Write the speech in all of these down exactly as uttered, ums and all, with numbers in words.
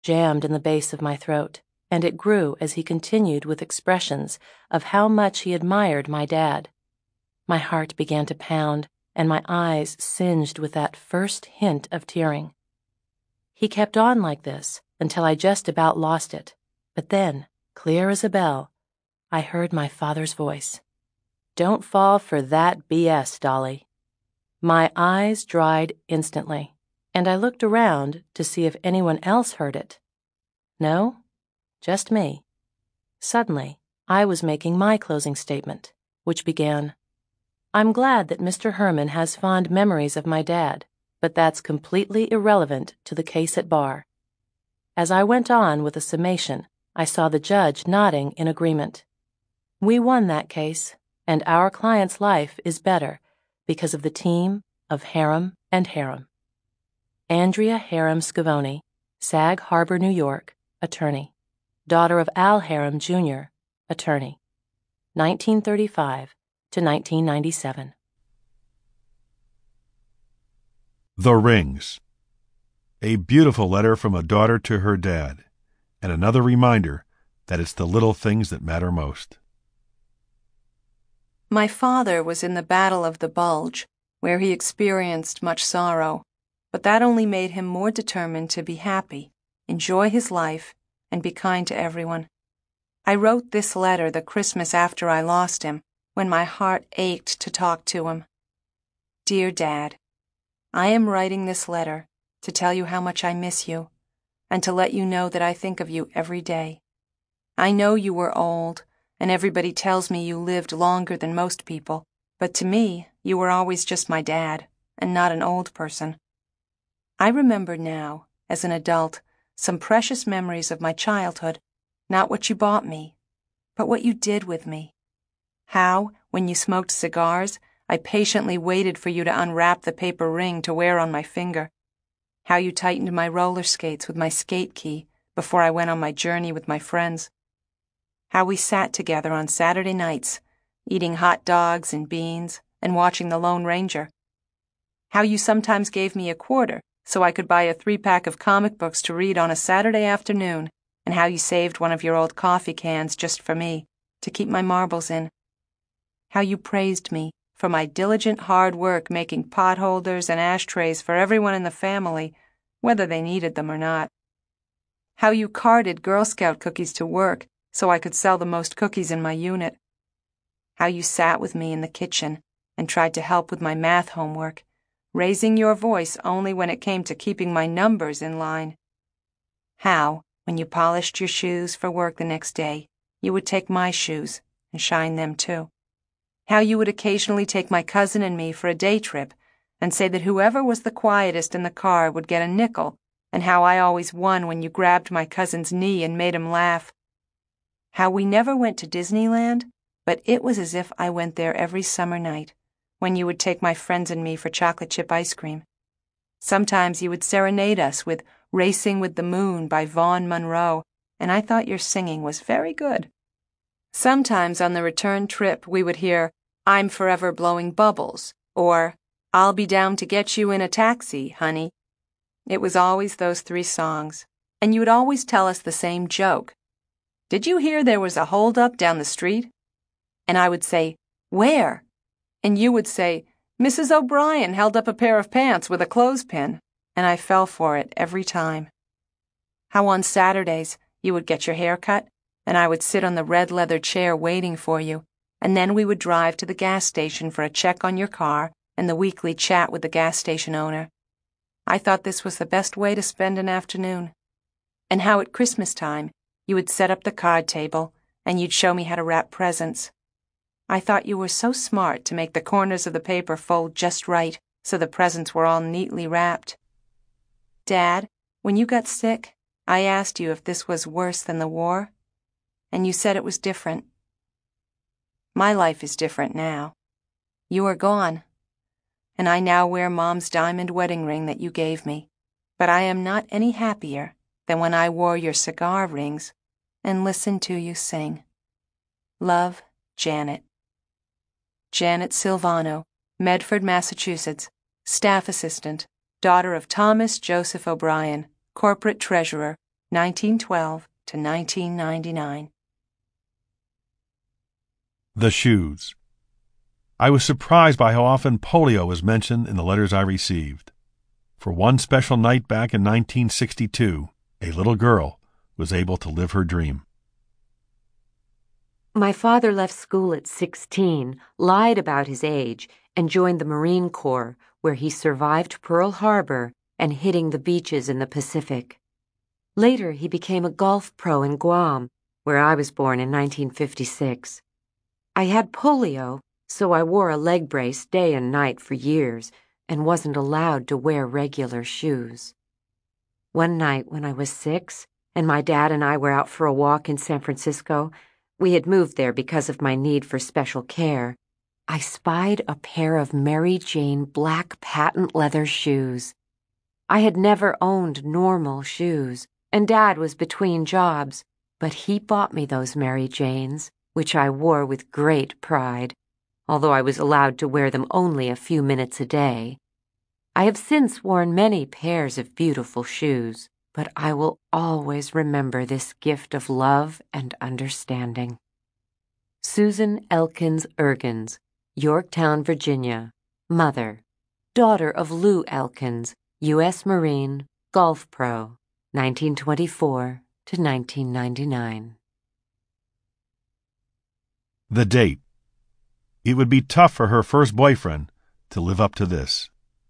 jammed in the base of my throat, and it grew as he continued with expressions of how much he admired my dad. My heart began to pound, and my eyes singed with that first hint of tearing. He kept on like this until I just about lost it, but then, clear as a bell, I heard my father's voice. "Don't fall for that B S, Dolly." My eyes dried instantly, and I looked around to see if anyone else heard it. No, just me. Suddenly, I was making my closing statement, which began, "I'm glad that Mister Herman has fond memories of my dad, but that's completely irrelevant to the case at bar." As I went on with the summation, I saw the judge nodding in agreement. We won that case, and our client's life is better because of the team of Harem and Harem. Andrea Harem Scavone, Sag Harbor, New York, attorney. Daughter of Al Harem, Junior, attorney. nineteen thirty-five to nineteen ninety-seven. The Rings. A beautiful letter from a daughter to her dad, and another reminder that it's the little things that matter most. My father was in the Battle of the Bulge, where he experienced much sorrow, but that only made him more determined to be happy, enjoy his life, and be kind to everyone. I wrote this letter the Christmas after I lost him, when my heart ached to talk to him. Dear Dad, I am writing this letter to tell you how much I miss you, and to let you know that I think of you every day. I know you were old, and everybody tells me you lived longer than most people, but to me, you were always just my dad, and not an old person. I remember now, as an adult, some precious memories of my childhood, not what you bought me, but what you did with me. How, when you smoked cigars, I patiently waited for you to unwrap the paper ring to wear on my finger. How you tightened my roller skates with my skate key before I went on my journey with my friends. How we sat together on Saturday nights, eating hot dogs and beans and watching The Lone Ranger. How you sometimes gave me a quarter so I could buy a three-pack of comic books to read on a Saturday afternoon, and how you saved one of your old coffee cans just for me, to keep my marbles in. How you praised me for my diligent hard work making pot holders and ashtrays for everyone in the family, whether they needed them or not. How you carted Girl Scout cookies to work so I could sell the most cookies in my unit. How you sat with me in the kitchen and tried to help with my math homework, raising your voice only when it came to keeping my numbers in line. How, when you polished your shoes for work the next day, you would take my shoes and shine them too. How you would occasionally take my cousin and me for a day trip and say that whoever was the quietest in the car would get a nickel, and how I always won when you grabbed my cousin's knee and made him laugh. How we never went to Disneyland, but it was as if I went there every summer night, when you would take my friends and me for chocolate chip ice cream. Sometimes you would serenade us with Racing with the Moon by Vaughn Monroe, and I thought your singing was very good. Sometimes on the return trip we would hear I'm Forever Blowing Bubbles, or I'll Be Down to Get You in a Taxi, Honey. It was always those three songs, and you would always tell us the same joke. Did you hear there was a hold-up down the street? And I would say, where? And you would say, Missus O'Brien held up a pair of pants with a clothespin, and I fell for it every time. How on Saturdays you would get your hair cut, and I would sit on the red leather chair waiting for you, and then we would drive to the gas station for a check on your car and the weekly chat with the gas station owner. I thought this was the best way to spend an afternoon. And how at Christmas time you would set up the card table, and you'd show me how to wrap presents. I thought you were so smart to make the corners of the paper fold just right so the presents were all neatly wrapped. Dad, when you got sick, I asked you if this was worse than the war, and you said it was different. My life is different now. You are gone, and I now wear Mom's diamond wedding ring that you gave me, but I am not any happier than when I wore your cigar rings and listened to you sing. Love, Janet. Janet Silvano, Medford, Massachusetts, staff assistant, daughter of Thomas Joseph O'Brien, corporate treasurer, nineteen twelve to nineteen ninety-nine. The shoes. I was surprised by how often polio was mentioned in the letters I received. For one special night back in nineteen sixty-two, a little girl was able to live her dream. My father left school at sixteen, lied about his age, and joined the Marine Corps, where he survived Pearl Harbor and hitting the beaches in the Pacific. Later, he became a golf pro in Guam, where I was born in nineteen fifty-six. I had polio, so I wore a leg brace day and night for years and wasn't allowed to wear regular shoes. One night when I was six, and my dad and I were out for a walk in San Francisco, we had moved there because of my need for special care, I spied a pair of Mary Jane black patent leather shoes. I had never owned normal shoes, and Dad was between jobs, but he bought me those Mary Janes, which I wore with great pride, although I was allowed to wear them only a few minutes a day. I have since worn many pairs of beautiful shoes, but I will always remember this gift of love and understanding. Susan Elkins Ergens, Yorktown, Virginia, mother, daughter of Lou Elkins, U S Marine, golf pro, nineteen twenty-four to nineteen ninety-nine. The date. It would be tough for her first boyfriend to live up to this.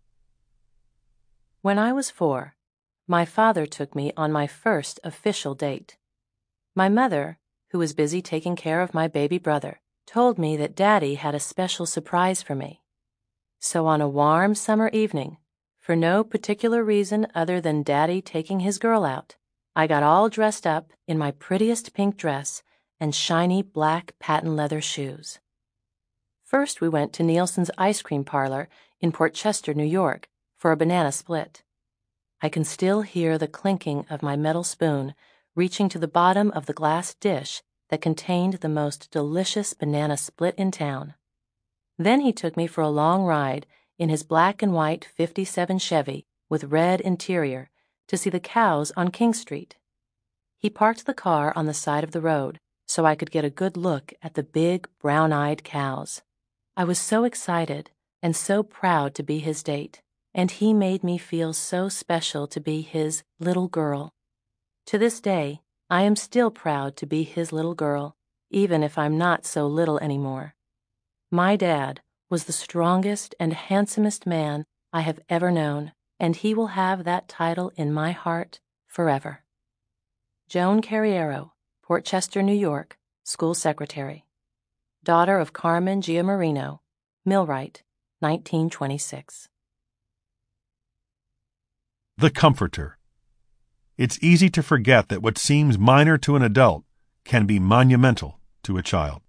When I was four, my father took me on my first official date. My mother, who was busy taking care of my baby brother, told me that Daddy had a special surprise for me. So on a warm summer evening, for no particular reason other than Daddy taking his girl out, I got all dressed up in my prettiest pink dress and shiny black patent leather shoes. First we went to Nielsen's ice cream parlor in Port Chester, New York, for a banana split. I can still hear the clinking of my metal spoon reaching to the bottom of the glass dish that contained the most delicious banana split in town. Then he took me for a long ride in his black and white fifty-seven Chevy with red interior to see the cows on King Street. He parked the car on the side of the road so I could get a good look at the big, brown-eyed cows. I was so excited and so proud to be his date, and he made me feel so special to be his little girl. To this day, I am still proud to be his little girl, even if I'm not so little anymore. My dad was the strongest and handsomest man I have ever known, and he will have that title in my heart forever. Joan Carriero, Port Chester, New York, School Secretary. Daughter of Carmen Giamarino, millwright, nineteen twenty-six. The Comforter. It's easy to forget that what seems minor to an adult can be monumental to a child.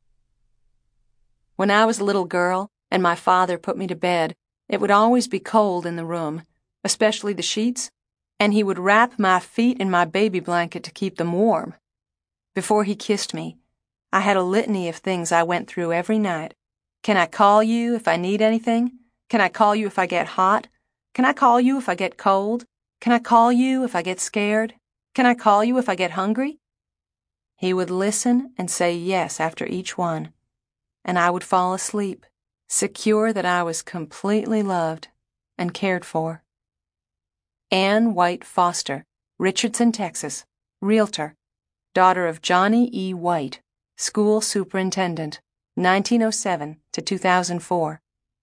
When I was a little girl and my father put me to bed, it would always be cold in the room, especially the sheets, and he would wrap my feet in my baby blanket to keep them warm. Before he kissed me, I had a litany of things I went through every night. Can I call you if I need anything? Can I call you if I get hot? Can I call you if I get cold? Can I call you if I get scared? Can I call you if I get hungry? He would listen and say yes after each one, and I would fall asleep, secure that I was completely loved and cared for. Ann White Foster, Richardson, Texas, realtor, daughter of Johnny E. White, school superintendent, nineteen oh seven to two thousand four.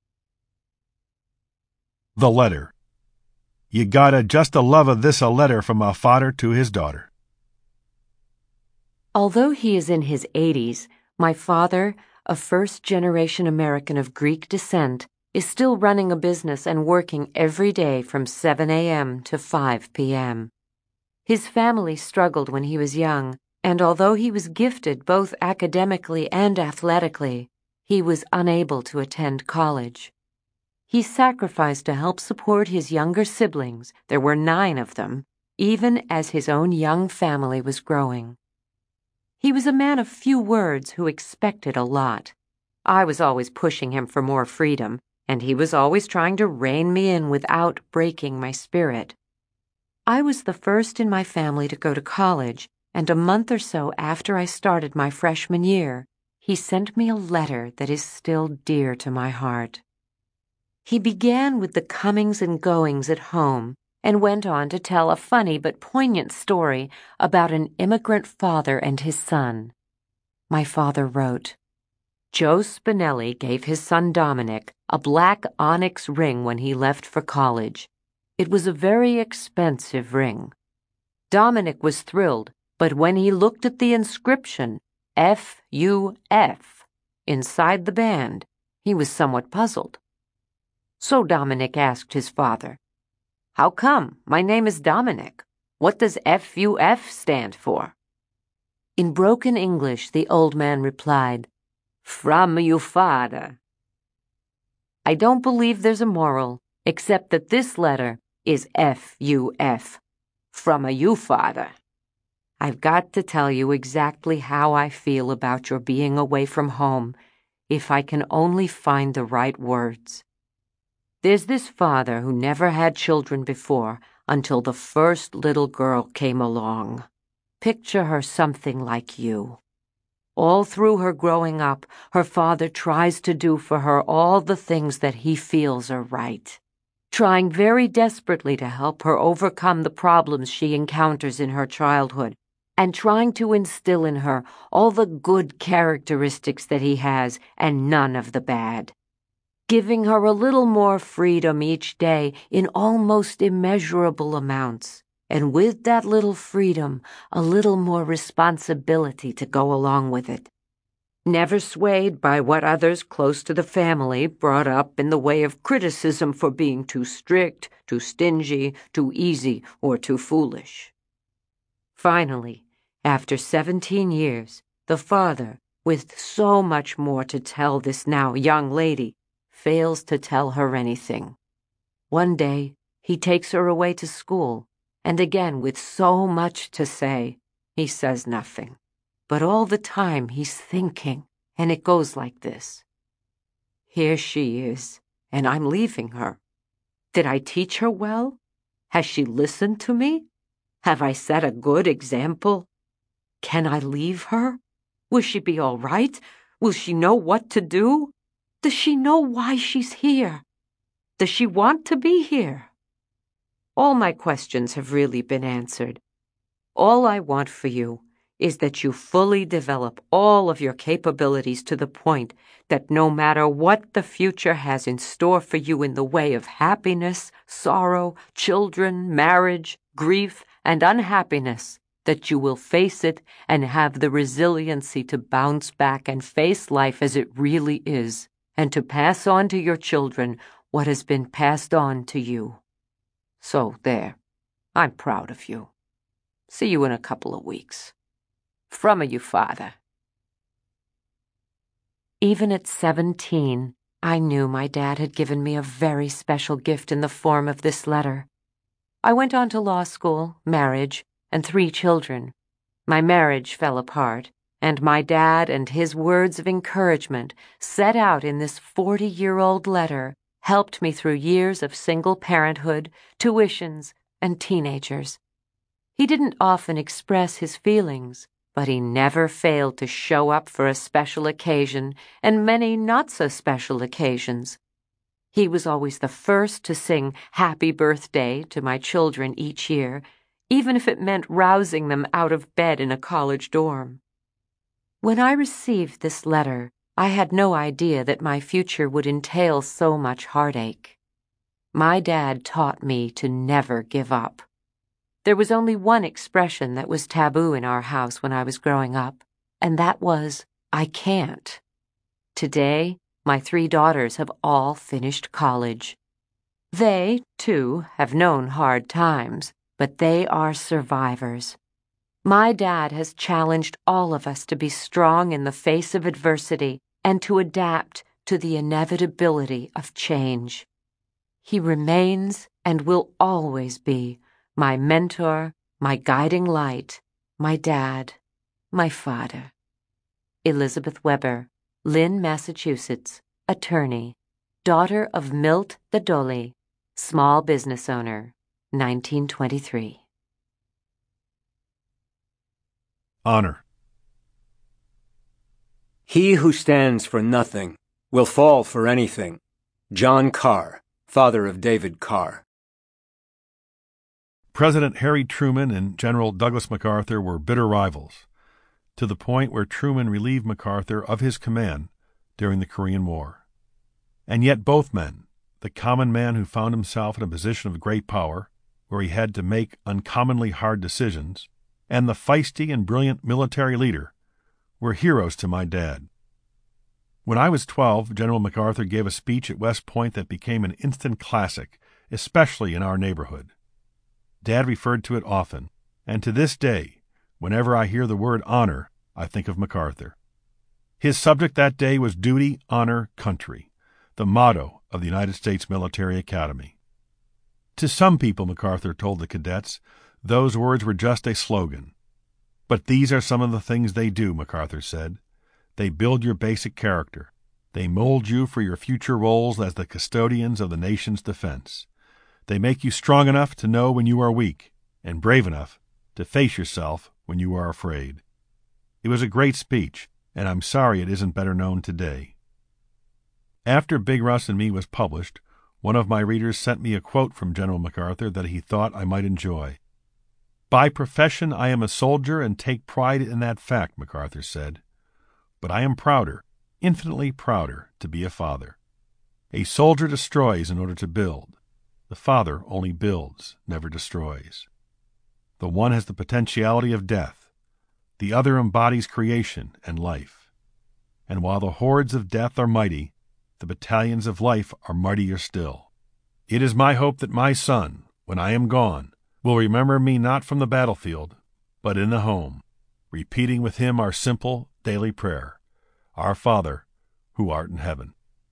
The letter. You gotta just a love of this a letter from a father to his daughter. Although he is in his eighties, my father, a first-generation American of Greek descent, is still running a business and working every day from seven a.m. to five p.m. His family struggled when he was young, and although he was gifted both academically and athletically, he was unable to attend college. He sacrificed to help support his younger siblings, there were nine of them, even as his own young family was growing. He was a man of few words who expected a lot. I was always pushing him for more freedom, and he was always trying to rein me in without breaking my spirit. I was the first in my family to go to college, and a month or so after I started my freshman year, he sent me a letter that is still dear to my heart. He began with the comings and goings at home and went on to tell a funny but poignant story about an immigrant father and his son. My father wrote, "Joe Spinelli gave his son Dominic a black onyx ring when he left for college. It was a very expensive ring. Dominic was thrilled, but when he looked at the inscription, F U F, inside the band, he was somewhat puzzled. So Dominic asked his father, 'How come? My name is Dominic. What does F U F stand for?' In broken English, the old man replied, 'From you father.' I don't believe there's a moral, except that this letter is F U F, from a you father. I've got to tell you exactly how I feel about your being away from home, if I can only find the right words. There's this father who never had children before until the first little girl came along. Picture her something like you. All through her growing up, her father tries to do for her all the things that he feels are right, trying very desperately to help her overcome the problems she encounters in her childhood, and trying to instill in her all the good characteristics that he has and none of the bad, giving her a little more freedom each day in almost immeasurable amounts, and with that little freedom, a little more responsibility to go along with it. Never swayed by what others close to the family brought up in the way of criticism for being too strict, too stingy, too easy, or too foolish. Finally, after seventeen years, the father, with so much more to tell this now young lady, fails to tell her anything. One day, he takes her away to school, and again, with so much to say, he says nothing. But all the time he's thinking, and it goes like this. Here she is, and I'm leaving her. Did I teach her well? Has she listened to me? Have I set a good example? Can I leave her? Will she be all right? Will she know what to do? Does she know why she's here? Does she want to be here? All my questions have really been answered. All I want for you is that you fully develop all of your capabilities to the point that no matter what the future has in store for you in the way of happiness, sorrow, children, marriage, grief, and unhappiness, that you will face it and have the resiliency to bounce back and face life as it really is, and to pass on to your children what has been passed on to you. So there, I'm proud of you. See you in a couple of weeks. From a you father. Even at seventeen, I knew my dad had given me a very special gift in the form of this letter. I went on to law school, marriage, and three children. My marriage fell apart, and my dad and his words of encouragement set out in this forty-year-old letter helped me through years of single parenthood, tuitions, and teenagers. He didn't often express his feelings, but he never failed to show up for a special occasion and many not-so-special occasions. He was always the first to sing Happy Birthday to my children each year, even if it meant rousing them out of bed in a college dorm. When I received this letter, I had no idea that my future would entail so much heartache. My dad taught me to never give up. There was only one expression that was taboo in our house when I was growing up, and that was, I can't. Today, my three daughters have all finished college. They, too, have known hard times, but they are survivors. My dad has challenged all of us to be strong in the face of adversity and to adapt to the inevitability of change. He remains and will always be my mentor, my guiding light, my dad, my father. Elizabeth Weber, Lynn, Massachusetts, attorney, daughter of Milt the Dolly, small business owner, nineteen twenty-three. Honor. He who stands for nothing will fall for anything. John Carr, father of David Carr. President Harry Truman and General Douglas MacArthur were bitter rivals, to the point where Truman relieved MacArthur of his command during the Korean War. And yet both men, the common man who found himself in a position of great power, where he had to make uncommonly hard decisions, and the feisty and brilliant military leader, were heroes to my dad. When I was twelve, General MacArthur gave a speech at West Point that became an instant classic, especially in our neighborhood. Dad referred to it often, and to this day, whenever I hear the word honor, I think of MacArthur. His subject that day was Duty, Honor, Country, the motto of the United States Military Academy. To some people, MacArthur told the cadets, those words were just a slogan. But these are some of the things they do, MacArthur said. They build your basic character. They mold you for your future roles as the custodians of the nation's defense. They make you strong enough to know when you are weak, and brave enough to face yourself when you are afraid. It was a great speech, and I'm sorry it isn't better known today. After Big Russ and Me was published, one of my readers sent me a quote from General MacArthur that he thought I might enjoy. "By profession I am a soldier and take pride in that fact," MacArthur said. "But I am prouder, infinitely prouder, to be a father. A soldier destroys in order to build. The father only builds, never destroys. The one has the potentiality of death. The other embodies creation and life. And while the hordes of death are mighty, the battalions of life are mightier still. It is my hope that my son, when I am gone, will remember me not from the battlefield, but in the home, repeating with him our simple daily prayer, Our Father, who art in heaven."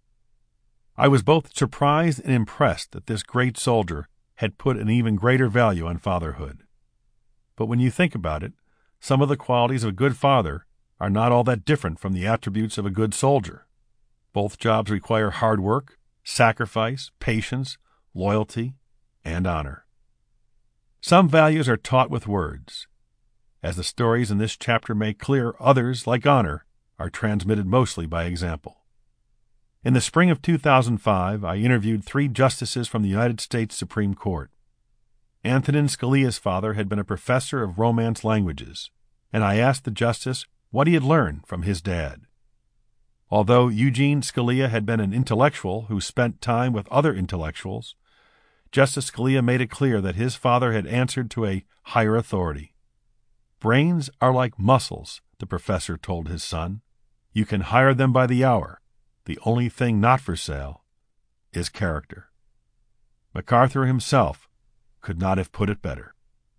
I was both surprised and impressed that this great soldier had put an even greater value on fatherhood. But when you think about it, some of the qualities of a good father are not all that different from the attributes of a good soldier. Both jobs require hard work, sacrifice, patience, loyalty, and honor. Some values are taught with words. As the stories in this chapter make clear, others, like honor, are transmitted mostly by example. In the spring of two thousand five, I interviewed three justices from the United States Supreme Court. Antonin Scalia's father had been a professor of Romance languages, and I asked the justice what he had learned from his dad. Although Eugene Scalia had been an intellectual who spent time with other intellectuals, Justice Scalia made it clear that his father had answered to a higher authority. "Brains are like muscles," the professor told his son. "You can hire them by the hour. The only thing not for sale is character." MacArthur himself could not have put it better.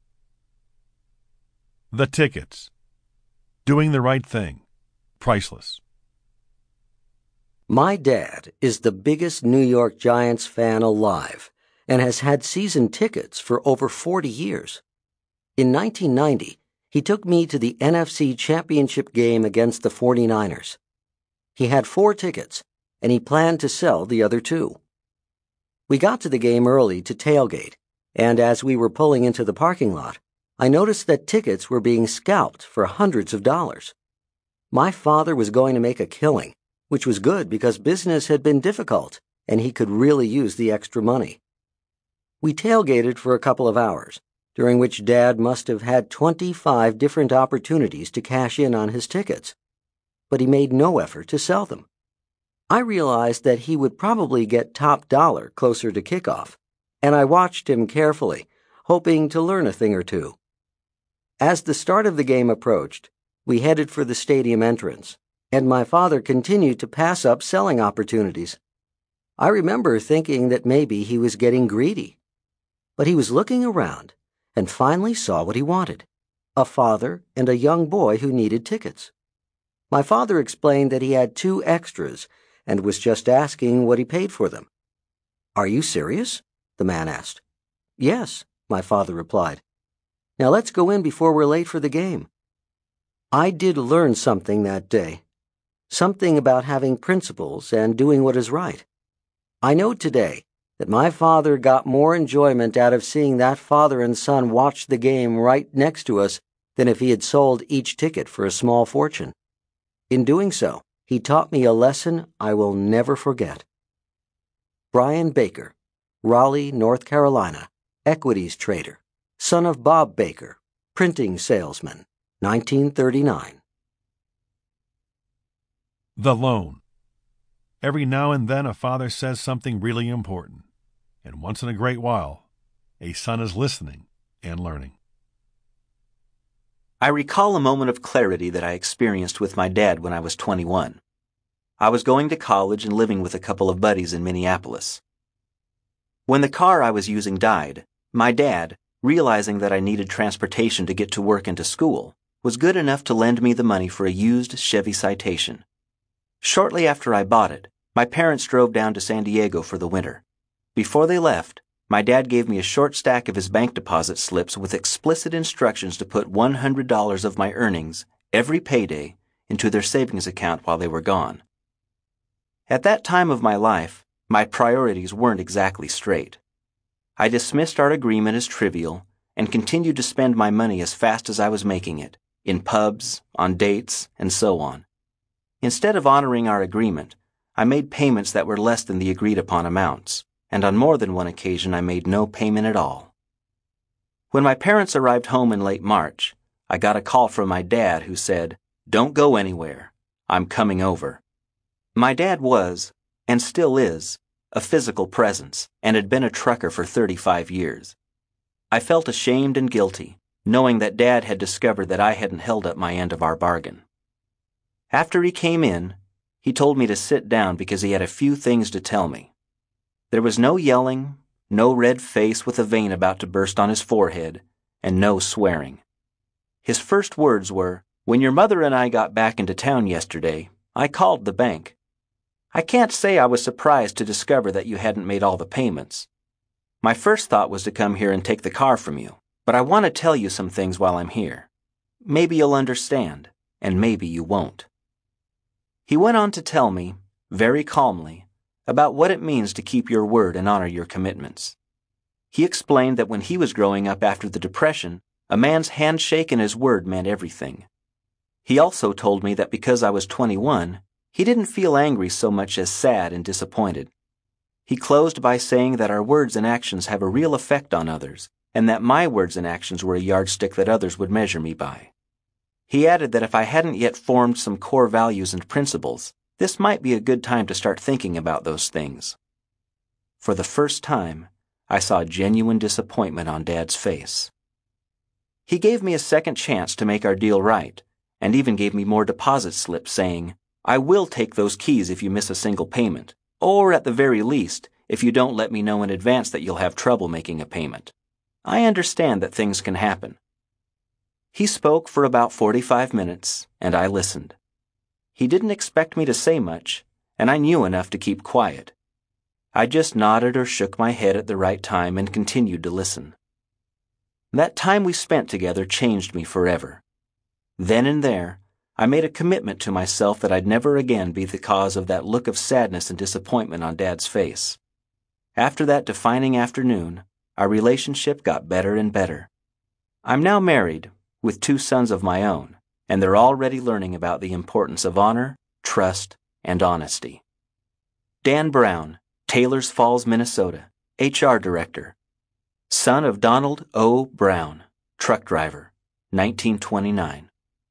The Tickets. Doing the right thing. Priceless. My dad is the biggest New York Giants fan alive and has had season tickets for over forty years. In nineteen ninety, he took me to the N F C Championship game against the forty-niners. He had four tickets, and he planned to sell the other two. We got to the game early to tailgate, and as we were pulling into the parking lot, I noticed that tickets were being scalped for hundreds of dollars. My father was going to make a killing, which was good because business had been difficult, and he could really use the extra money. We tailgated for a couple of hours, during which Dad must have had twenty-five different opportunities to cash in on his tickets, but he made no effort to sell them. I realized that he would probably get top dollar closer to kickoff, and I watched him carefully, hoping to learn a thing or two. As the start of the game approached, we headed for the stadium entrance, and my father continued to pass up selling opportunities. I remember thinking that maybe he was getting greedy. But he was looking around and finally saw what he wanted, a father and a young boy who needed tickets. My father explained that he had two extras and was just asking what he paid for them. "Are you serious?" the man asked. "Yes," my father replied. "Now let's go in before we're late for the game." I did learn something that day, something about having principles and doing what is right. I know today that my father got more enjoyment out of seeing that father and son watch the game right next to us than if he had sold each ticket for a small fortune. In doing so, he taught me a lesson I will never forget. Brian Baker, Raleigh, North Carolina, equities trader, son of Bob Baker, printing salesman, nineteen thirty-nine. The loan. Every now and then a father says something really important, and once in a great while, a son is listening and learning. I recall a moment of clarity that I experienced with my dad when I was twenty-one. I was going to college and living with a couple of buddies in Minneapolis. When the car I was using died, my dad, realizing that I needed transportation to get to work and to school, was good enough to lend me the money for a used Chevy Citation. Shortly after I bought it, my parents drove down to San Diego for the winter. Before they left, my dad gave me a short stack of his bank deposit slips with explicit instructions to put one hundred dollars of my earnings every payday into their savings account while they were gone. At that time of my life, my priorities weren't exactly straight. I dismissed our agreement as trivial and continued to spend my money as fast as I was making it, in pubs, on dates, and so on. Instead of honoring our agreement, I made payments that were less than the agreed-upon amounts, and on more than one occasion I made no payment at all. When my parents arrived home in late March, I got a call from my dad who said, "Don't go anywhere. I'm coming over." My dad was, and still is, a physical presence and had been a trucker for thirty-five years. I felt ashamed and guilty, knowing that Dad had discovered that I hadn't held up my end of our bargain. After he came in, he told me to sit down because he had a few things to tell me. There was no yelling, no red face with a vein about to burst on his forehead, and no swearing. His first words were, "When your mother and I got back into town yesterday, I called the bank. I can't say I was surprised to discover that you hadn't made all the payments. My first thought was to come here and take the car from you, but I want to tell you some things while I'm here. Maybe you'll understand, and maybe you won't." He went on to tell me, very calmly, about what it means to keep your word and honor your commitments. He explained that when he was growing up after the Depression, a man's handshake and his word meant everything. He also told me that because I was twenty-one, he didn't feel angry so much as sad and disappointed. He closed by saying that our words and actions have a real effect on others, and that my words and actions were a yardstick that others would measure me by. He added that if I hadn't yet formed some core values and principles, this might be a good time to start thinking about those things. For the first time, I saw genuine disappointment on Dad's face. He gave me a second chance to make our deal right, and even gave me more deposit slips saying, "I will take those keys if you miss a single payment, or at the very least, if you don't let me know in advance that you'll have trouble making a payment. I understand that things can happen." He spoke for about forty-five minutes, and I listened. He didn't expect me to say much, and I knew enough to keep quiet. I just nodded or shook my head at the right time and continued to listen. That time we spent together changed me forever. Then and there, I made a commitment to myself that I'd never again be the cause of that look of sadness and disappointment on Dad's face. After that defining afternoon, our relationship got better and better. I'm now married, with two sons of my own, and they're already learning about the importance of honor, trust, and honesty. Dan Brown, Taylors Falls, Minnesota, H R Director. Son of Donald O. Brown, truck driver, nineteen twenty-nine.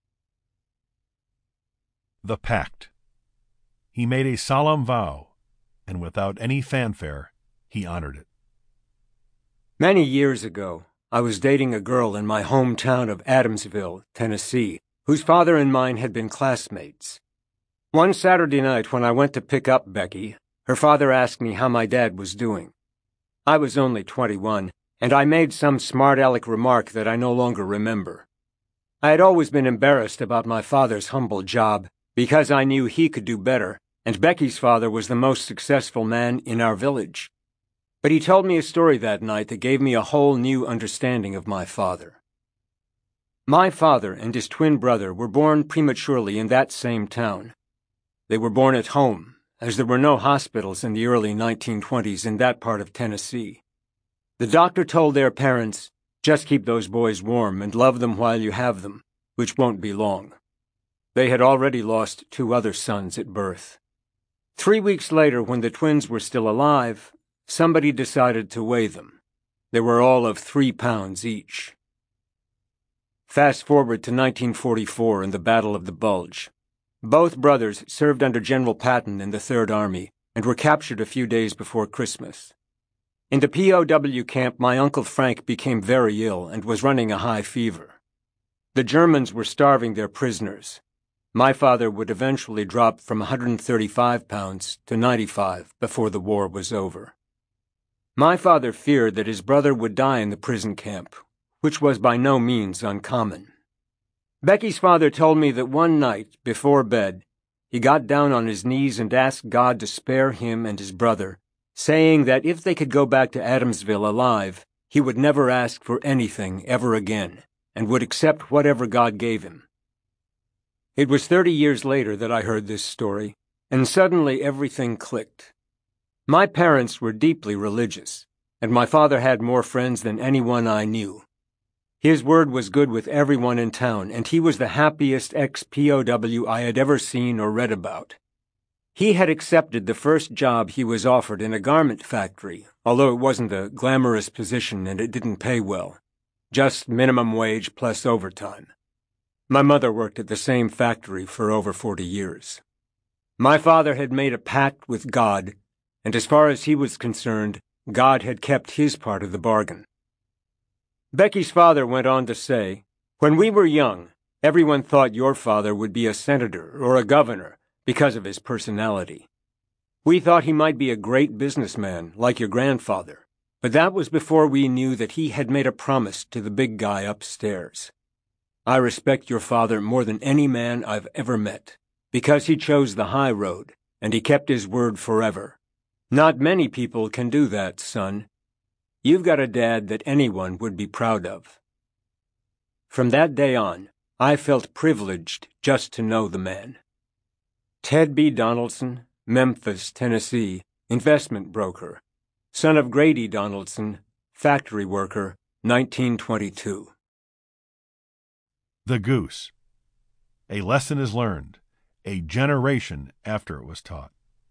The Pact. He made a solemn vow, and without any fanfare, he honored it. Many years ago, I was dating a girl in my hometown of Adamsville, Tennessee, whose father and mine had been classmates. One Saturday night when I went to pick up Becky, her father asked me how my dad was doing. I was only twenty-one, and I made some smart-aleck remark that I no longer remember. I had always been embarrassed about my father's humble job, because I knew he could do better, and Becky's father was the most successful man in our village. But he told me a story that night that gave me a whole new understanding of my father. My father and his twin brother were born prematurely in that same town. They were born at home, as there were no hospitals in the early nineteen twenties in that part of Tennessee. The doctor told their parents, "Just keep those boys warm and love them while you have them, which won't be long." They had already lost two other sons at birth. Three weeks later, when the twins were still alive, somebody decided to weigh them. They were all of three pounds each. Fast forward to nineteen forty-four and the Battle of the Bulge. Both brothers served under General Patton in the Third Army and were captured a few days before Christmas. In the P O W camp, my Uncle Frank became very ill and was running a high fever. The Germans were starving their prisoners. My father would eventually drop from one hundred thirty-five pounds to ninety-five before the war was over. My father feared that his brother would die in the prison camp, which was by no means uncommon. Becky's father told me that one night, before bed, he got down on his knees and asked God to spare him and his brother, saying that if they could go back to Adamsville alive, he would never ask for anything ever again, and would accept whatever God gave him. It was thirty years later that I heard this story, and suddenly everything clicked. My parents were deeply religious, and my father had more friends than anyone I knew. His word was good with everyone in town, and he was the happiest ex-P O W I had ever seen or read about. He had accepted the first job he was offered in a garment factory, although it wasn't a glamorous position and it didn't pay well. Just minimum wage plus overtime. My mother worked at the same factory for over forty years. My father had made a pact with God, and as far as he was concerned, God had kept his part of the bargain. Becky's father went on to say, "When we were young, everyone thought your father would be a senator or a governor because of his personality. We thought he might be a great businessman, like your grandfather, but that was before we knew that he had made a promise to the big guy upstairs. I respect your father more than any man I've ever met, because he chose the high road, and he kept his word forever. Not many people can do that, son. You've got a dad that anyone would be proud of." From that day on, I felt privileged just to know the man. Ted B. Donaldson, Memphis, Tennessee, investment broker. Son of Grady Donaldson, factory worker, nineteen twenty-two. The Goose. A lesson is learned, a generation after it was taught.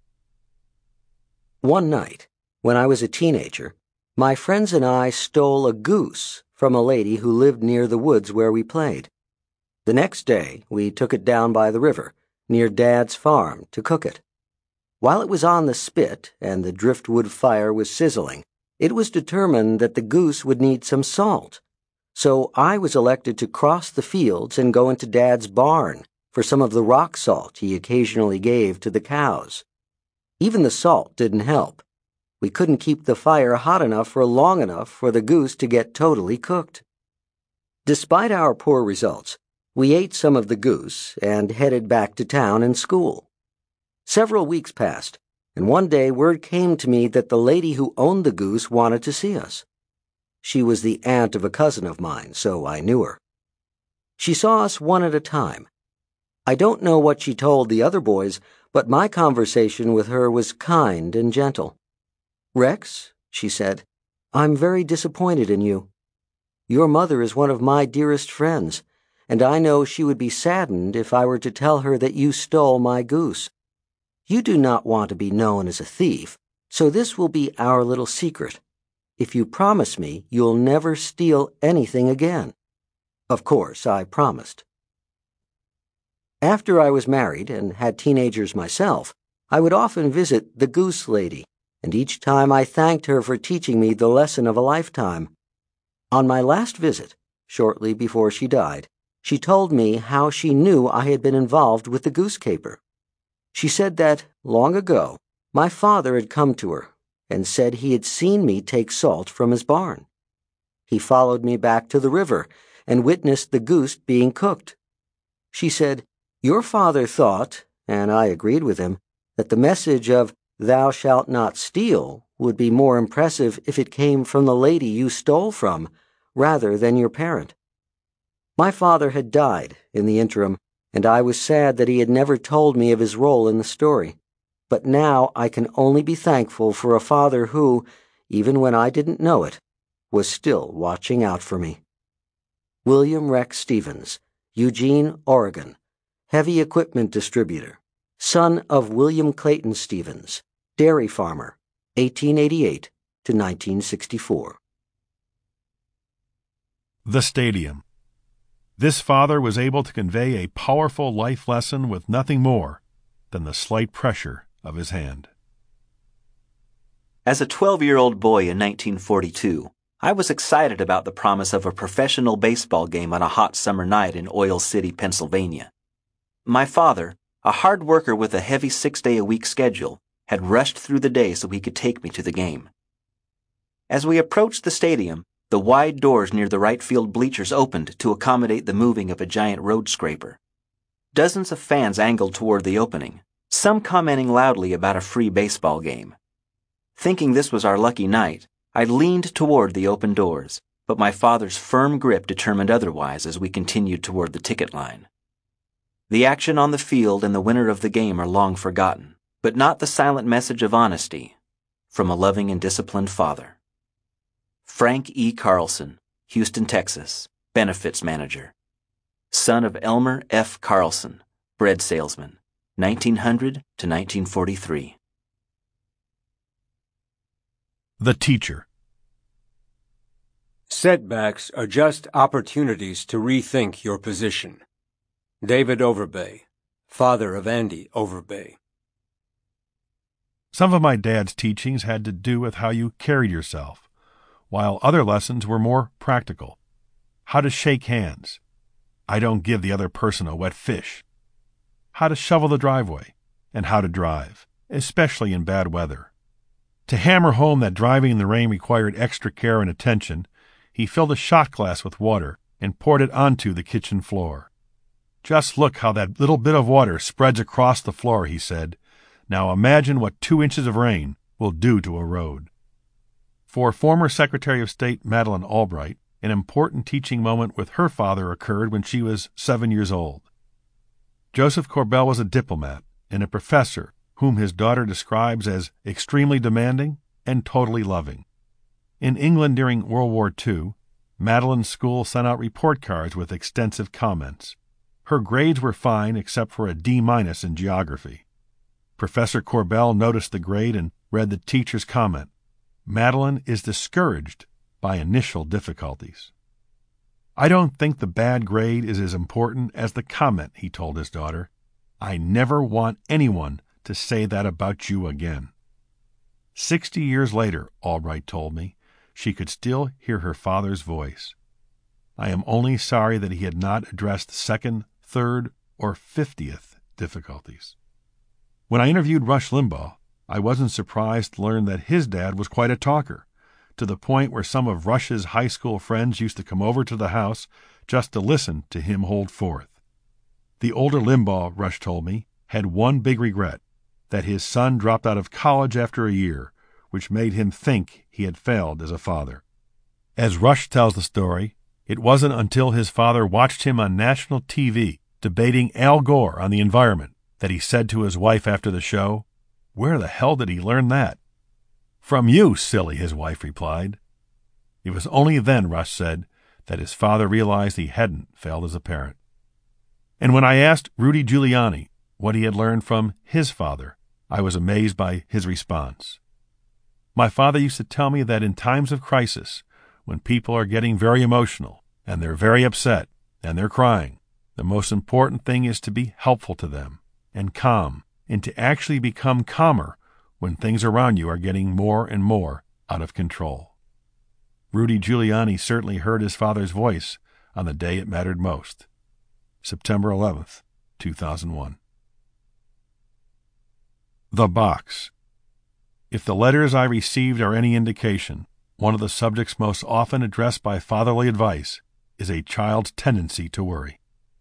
One night, when I was a teenager, my friends and I stole a goose from a lady who lived near the woods where we played. The next day, we took it down by the river, near Dad's farm, to cook it. While it was on the spit and the driftwood fire was sizzling, it was determined that the goose would need some salt. So I was elected to cross the fields and go into Dad's barn for some of the rock salt he occasionally gave to the cows. Even the salt didn't help. We couldn't keep the fire hot enough for long enough for the goose to get totally cooked. Despite our poor results, we ate some of the goose and headed back to town and school. Several weeks passed, and one day word came to me that the lady who owned the goose wanted to see us. She was the aunt of a cousin of mine, so I knew her. She saw us one at a time. I don't know what she told the other boys, but my conversation with her was kind and gentle. "Rex," she said, "I'm very disappointed in you. Your mother is one of my dearest friends, and I know she would be saddened if I were to tell her that you stole my goose. You do not want to be known as a thief, so this will be our little secret. If you promise me you'll never steal anything again." Of course, I promised. After I was married and had teenagers myself, I would often visit the Goose Lady, and each time I thanked her for teaching me the lesson of a lifetime. On my last visit, shortly before she died, she told me how she knew I had been involved with the goose caper. She said that, long ago, my father had come to her and said he had seen me take salt from his barn. He followed me back to the river and witnessed the goose being cooked. She said, "Your father thought," and I agreed with him, that the message of "Thou shalt not steal" would be more impressive if it came from the lady you stole from, rather than your parent. My father had died in the interim, and I was sad that he had never told me of his role in the story. but now I can only be thankful for a father who, even when I didn't know it, was still watching out for me. William Rex Stevens, Eugene, Oregon, heavy equipment distributor, son of William Clayton Stevens, dairy farmer, eighteen eighty-eight to nineteen sixty-four. The Stadium. This father was able to convey a powerful life lesson with nothing more than the slight pressure of his hand. As a twelve-year-old boy in nineteen forty-two, I was excited about the promise of a professional baseball game on a hot summer night in Oil City, Pennsylvania. My father, a hard worker with a heavy six-day-a-week schedule, had rushed through the day so he could take me to the game. As we approached the stadium, the wide doors near the right field bleachers opened to accommodate the moving of a giant road scraper. Dozens of fans angled toward the opening, some commenting loudly about a free baseball game. Thinking this was our lucky night, I leaned toward the open doors, but my father's firm grip determined otherwise as we continued toward the ticket line. The action on the field and the winner of the game are long forgotten, but not the silent message of honesty from a loving and disciplined father. Frank E. Carlson, Houston, Texas, benefits manager. Son of Elmer F. Carlson, bread salesman, nineteen hundred to nineteen forty-three. The Teacher. Setbacks are just opportunities to rethink your position. David Overbay, father of Andy Overbay. Some of my dad's teachings had to do with how you carried yourself, while other lessons were more practical. How to shake hands. I don't give the other person a wet fish. How to shovel the driveway, and how to drive, especially in bad weather. To hammer home that driving in the rain required extra care and attention, he filled a shot glass with water and poured it onto the kitchen floor. Just look how that little bit of water spreads across the floor, he said. Now imagine what two inches of rain will do to a road. For former Secretary of State Madeleine Albright, an important teaching moment with her father occurred when she was seven years old. Joseph Corbell was a diplomat and a professor whom his daughter describes as extremely demanding and totally loving. In England during World War Two, Madeleine's school sent out report cards with extensive comments. Her grades were fine except for a D minus in geography. Professor Corbell noticed the grade and read the teacher's comment. Madeleine is discouraged by initial difficulties. I don't think the bad grade is as important as the comment, he told his daughter. I never want anyone to say that about you again. Sixty years later, Albright told me, she could still hear her father's voice. I am only sorry that he had not addressed second, third, or fiftieth difficulties. When I interviewed Rush Limbaugh, I wasn't surprised to learn that his dad was quite a talker, to the point where some of Rush's high school friends used to come over to the house just to listen to him hold forth. The older Limbaugh, Rush told me, had one big regret, that his son dropped out of college after a year, which made him think he had failed as a father. As Rush tells the story, it wasn't until his father watched him on national T V debating Al Gore on the environment that he said to his wife after the show, "Where the hell did he learn that?" "From you, silly," his wife replied. It was only then, Rush said, that his father realized he hadn't failed as a parent. And when I asked Rudy Giuliani what he had learned from his father, I was amazed by his response. My father used to tell me that in times of crisis, when people are getting very emotional, and they're very upset, and they're crying, the most important thing is to be helpful to them, and calm, and to actually become calmer when things around you are getting more and more out of control. Rudy Giuliani certainly heard his father's voice on the day it mattered most. September eleventh, two thousand one. The Box. If the letters I received are any indication, one of the subjects most often addressed by fatherly advice is a child's tendency to worry.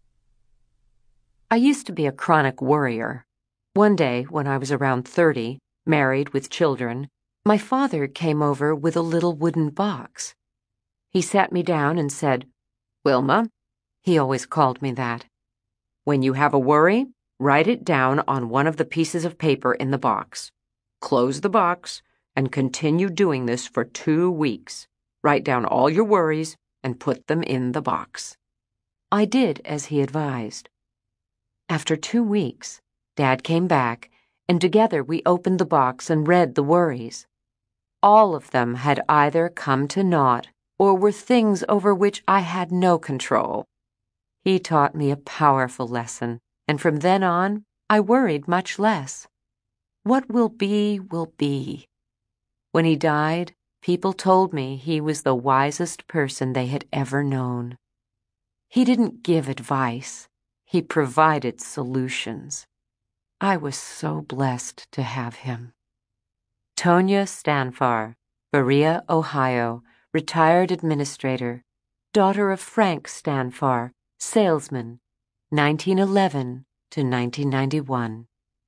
I used to be a chronic worrier. One day, when I was around thirty, married with children, my father came over with a little wooden box. He sat me down and said, "Wilma," he always called me that, "when you have a worry, Write it down on one of the pieces of paper in the box. Close the box and continue doing this for two weeks. Write down all your worries and put them in the box. I did as he advised. After two weeks, Dad came back, and together we opened the box and read the worries. All of them had either come to naught or were things over which I had no control. He taught me a powerful lesson, and from then on, I worried much less. What will be, will be. When he died, people told me he was the wisest person they had ever known. He didn't give advice. He provided solutions. I was so blessed to have him. Tonya Stanfar, Berea, Ohio, retired administrator, daughter of Frank Stanfar, salesman, nineteen eleven to nineteen ninety-one.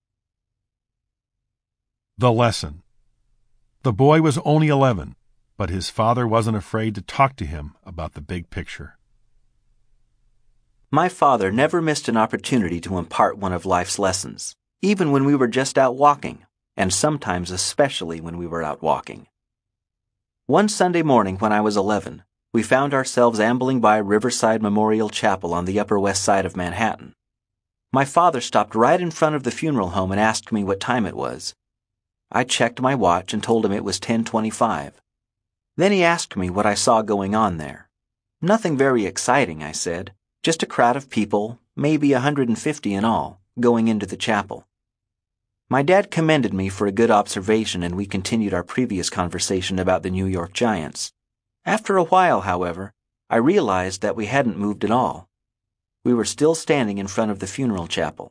The lesson. The boy was only eleven, but his father wasn't afraid to talk to him about the big picture. My father never missed an opportunity to impart one of life's lessons, even when we were just out walking, and sometimes especially when we were out walking. One Sunday morning when I was eleven, we found ourselves ambling by Riverside Memorial Chapel on the Upper West Side of Manhattan. My father stopped right in front of the funeral home and asked me what time it was. I checked my watch and told him it was ten twenty-five. Then he asked me what I saw going on there. Nothing very exciting, I said. Just a crowd of people, maybe a hundred and fifty in all, going into the chapel. My dad commended me for a good observation, and we continued our previous conversation about the New York Giants. After a while, however, I realized that we hadn't moved at all. We were still standing in front of the funeral chapel.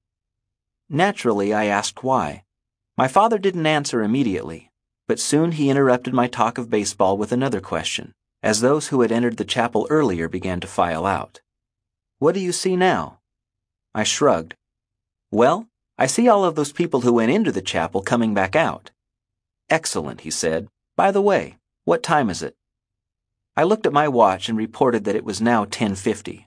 Naturally, I asked why. My father didn't answer immediately, but soon he interrupted my talk of baseball with another question, as those who had entered the chapel earlier began to file out. "What do you see now?" I shrugged. "Well, I see all of those people who went into the chapel coming back out." "Excellent," he said. "By the way, what time is it?" I looked at my watch and reported that it was now ten fifty.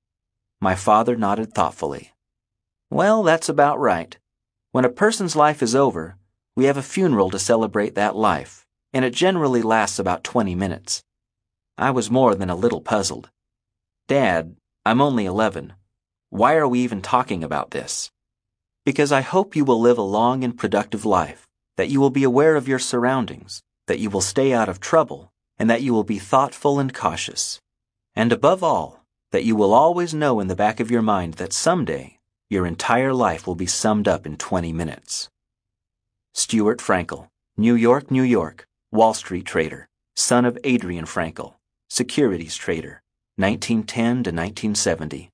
My father nodded thoughtfully. "Well, that's about right. When a person's life is over, we have a funeral to celebrate that life, and it generally lasts about twenty minutes. I was more than a little puzzled. "Dad, I'm only eleven. Why are we even talking about this?" "Because I hope you will live a long and productive life, that you will be aware of your surroundings, that you will stay out of trouble, and that you will be thoughtful and cautious. And above all, that you will always know in the back of your mind that someday your entire life will be summed up in twenty minutes. Stuart Frankel, New York, New York, Wall Street trader, son of Adrian Frankel, securities trader, nineteen ten to nineteen seventy.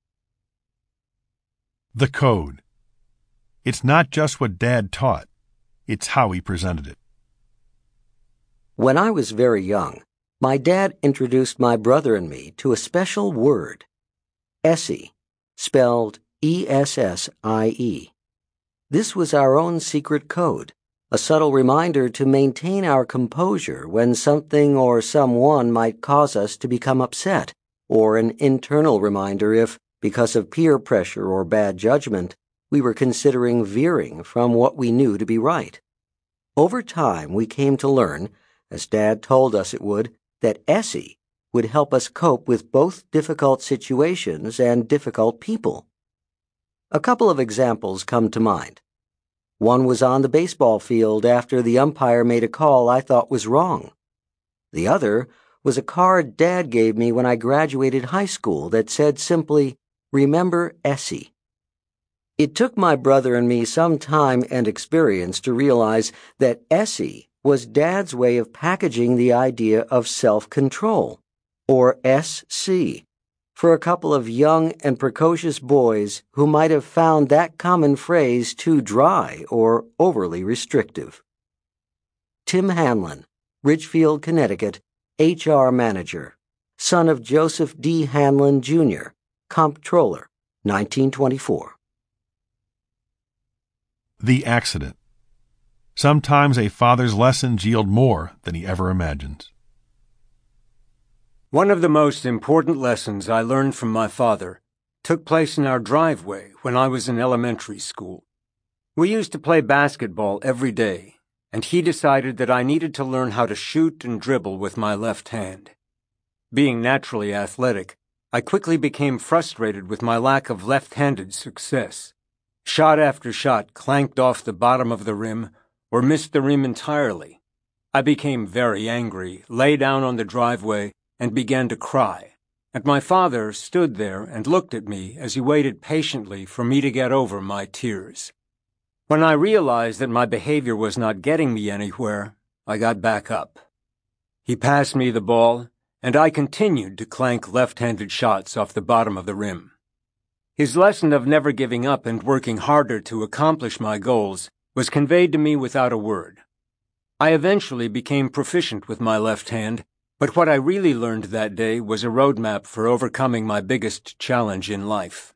The code. It's not just what Dad taught, it's how he presented it. When I was very young, my dad introduced my brother and me to a special word, Essie, spelled E S S I E. This was our own secret code, a subtle reminder to maintain our composure when something or someone might cause us to become upset, or an internal reminder if, because of peer pressure or bad judgment, we were considering veering from what we knew to be right. Over time, we came to learn, as Dad told us it would, that Essie would help us cope with both difficult situations and difficult people. A couple of examples come to mind. One was on the baseball field after the umpire made a call I thought was wrong. The other was a card Dad gave me when I graduated high school that said simply, "Remember Essie." It took my brother and me some time and experience to realize that Essie was Dad's way of packaging the idea of self-control, or S C, for a couple of young and precocious boys who might have found that common phrase too dry or overly restrictive. Tim Hanlon, Ridgefield, Connecticut, H R manager, son of Joseph D. Hanlon, Junior, comptroller, nineteen twenty-four. The accident. Sometimes a father's lessons yield more than he ever imagines. One of the most important lessons I learned from my father, took place in our driveway when I was in elementary school. We used to play basketball every day, and he decided that I needed to learn how to shoot and dribble with my left hand. Being naturally athletic, I quickly became frustrated with my lack of left-handed success. Shot after shot clanked off the bottom of the rim or missed the rim entirely. I became very angry, lay down on the driveway, and began to cry. And my father stood there and looked at me as he waited patiently for me to get over my tears. When I realized that my behavior was not getting me anywhere, I got back up. He passed me the ball, and I continued to clank left-handed shots off the bottom of the rim. His lesson of never giving up and working harder to accomplish my goals was conveyed to me without a word. I eventually became proficient with my left hand, but what I really learned that day was a roadmap for overcoming my biggest challenge in life.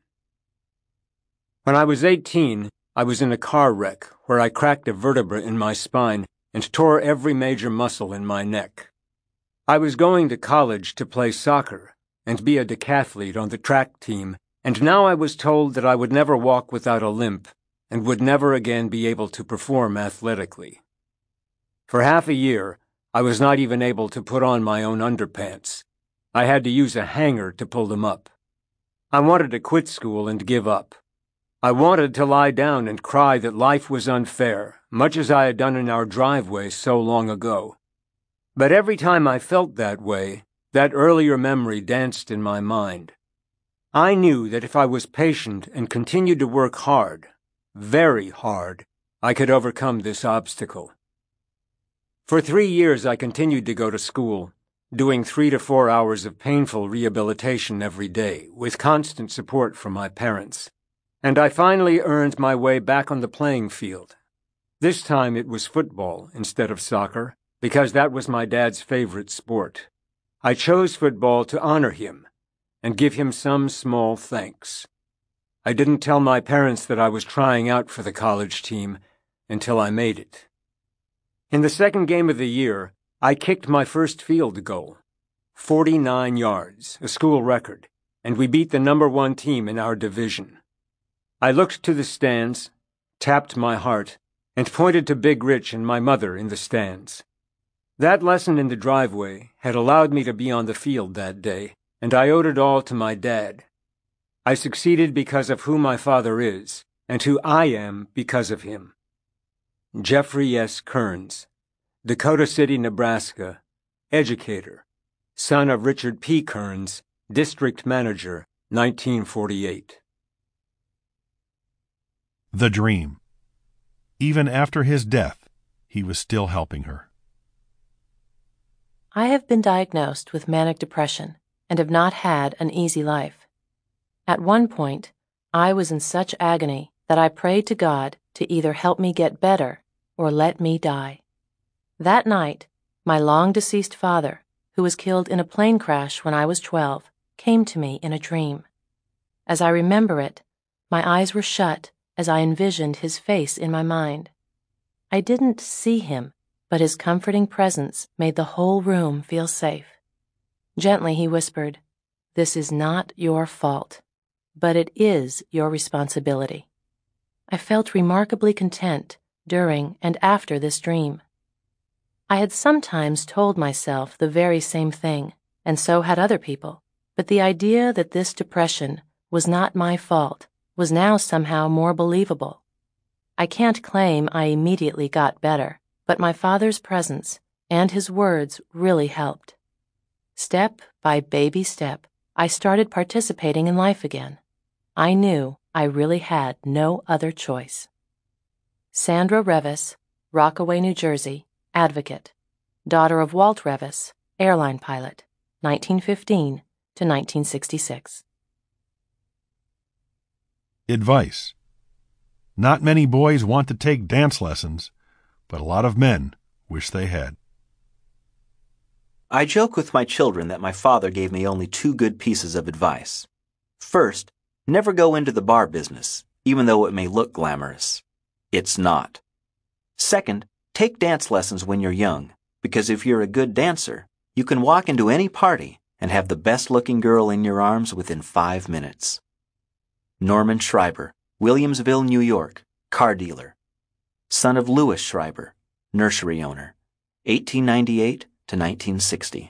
When I was eighteen, I was in a car wreck where I cracked a vertebra in my spine and tore every major muscle in my neck. I was going to college to play soccer and be a decathlete on the track team, and now I was told that I would never walk without a limp and would never again be able to perform athletically. For half a year, I was not even able to put on my own underpants. I had to use a hanger to pull them up. I wanted to quit school and give up. I wanted to lie down and cry that life was unfair, much as I had done in our driveway so long ago. But every time I felt that way, that earlier memory danced in my mind. I knew that if I was patient and continued to work hard, very hard, I could overcome this obstacle. For three years I continued to go to school, doing three to four hours of painful rehabilitation every day, with constant support from my parents. And I finally earned my way back on the playing field. This time it was football instead of soccer, because that was my dad's favorite sport. I chose football to honor him and give him some small thanks. I didn't tell my parents that I was trying out for the college team until I made it. In the second game of the year, I kicked my first field goal, forty-nine yards, a school record, and we beat the number one team in our division. I looked to the stands, tapped my heart, and pointed to Big Rich and my mother in the stands. That lesson in the driveway had allowed me to be on the field that day, and I owed it all to my dad. I succeeded because of who my father is, and who I am because of him. Jeffrey S. Kearns, Dakota City, Nebraska, educator, son of Richard P. Kearns, district manager, nineteen forty-eight. The dream. Even after his death, he was still helping her. I have been diagnosed with manic depression and have not had an easy life. At one point, I was in such agony that I prayed to God to either help me get better or let me die. That night, my long-deceased father, who was killed in a plane crash when I was twelve, came to me in a dream. As I remember it, my eyes were shut as I envisioned his face in my mind. I didn't see him, but his comforting presence made the whole room feel safe. Gently he whispered, "This is not your fault, but it is your responsibility." I felt remarkably content during and after this dream. I had sometimes told myself the very same thing, and so had other people, but the idea that this depression was not my fault was now somehow more believable. I can't claim I immediately got better, but my father's presence and his words really helped. Step by baby step, I started participating in life again. I knew I really had no other choice. Sandra Revis, Rockaway, New Jersey, advocate, daughter of Walt Revis, airline pilot, nineteen fifteen to nineteen sixty-six. Advice. Not many boys want to take dance lessons, but a lot of men wish they had. I joke with my children that my father gave me only two good pieces of advice. First, never go into the bar business, even though it may look glamorous. It's not. Second, take dance lessons when you're young, because if you're a good dancer, you can walk into any party and have the best-looking girl in your arms within five minutes. Norman Schreiber, Williamsville, New York, car dealer. Son of Louis Schreiber, nursery owner, eighteen ninety-eight to nineteen sixty.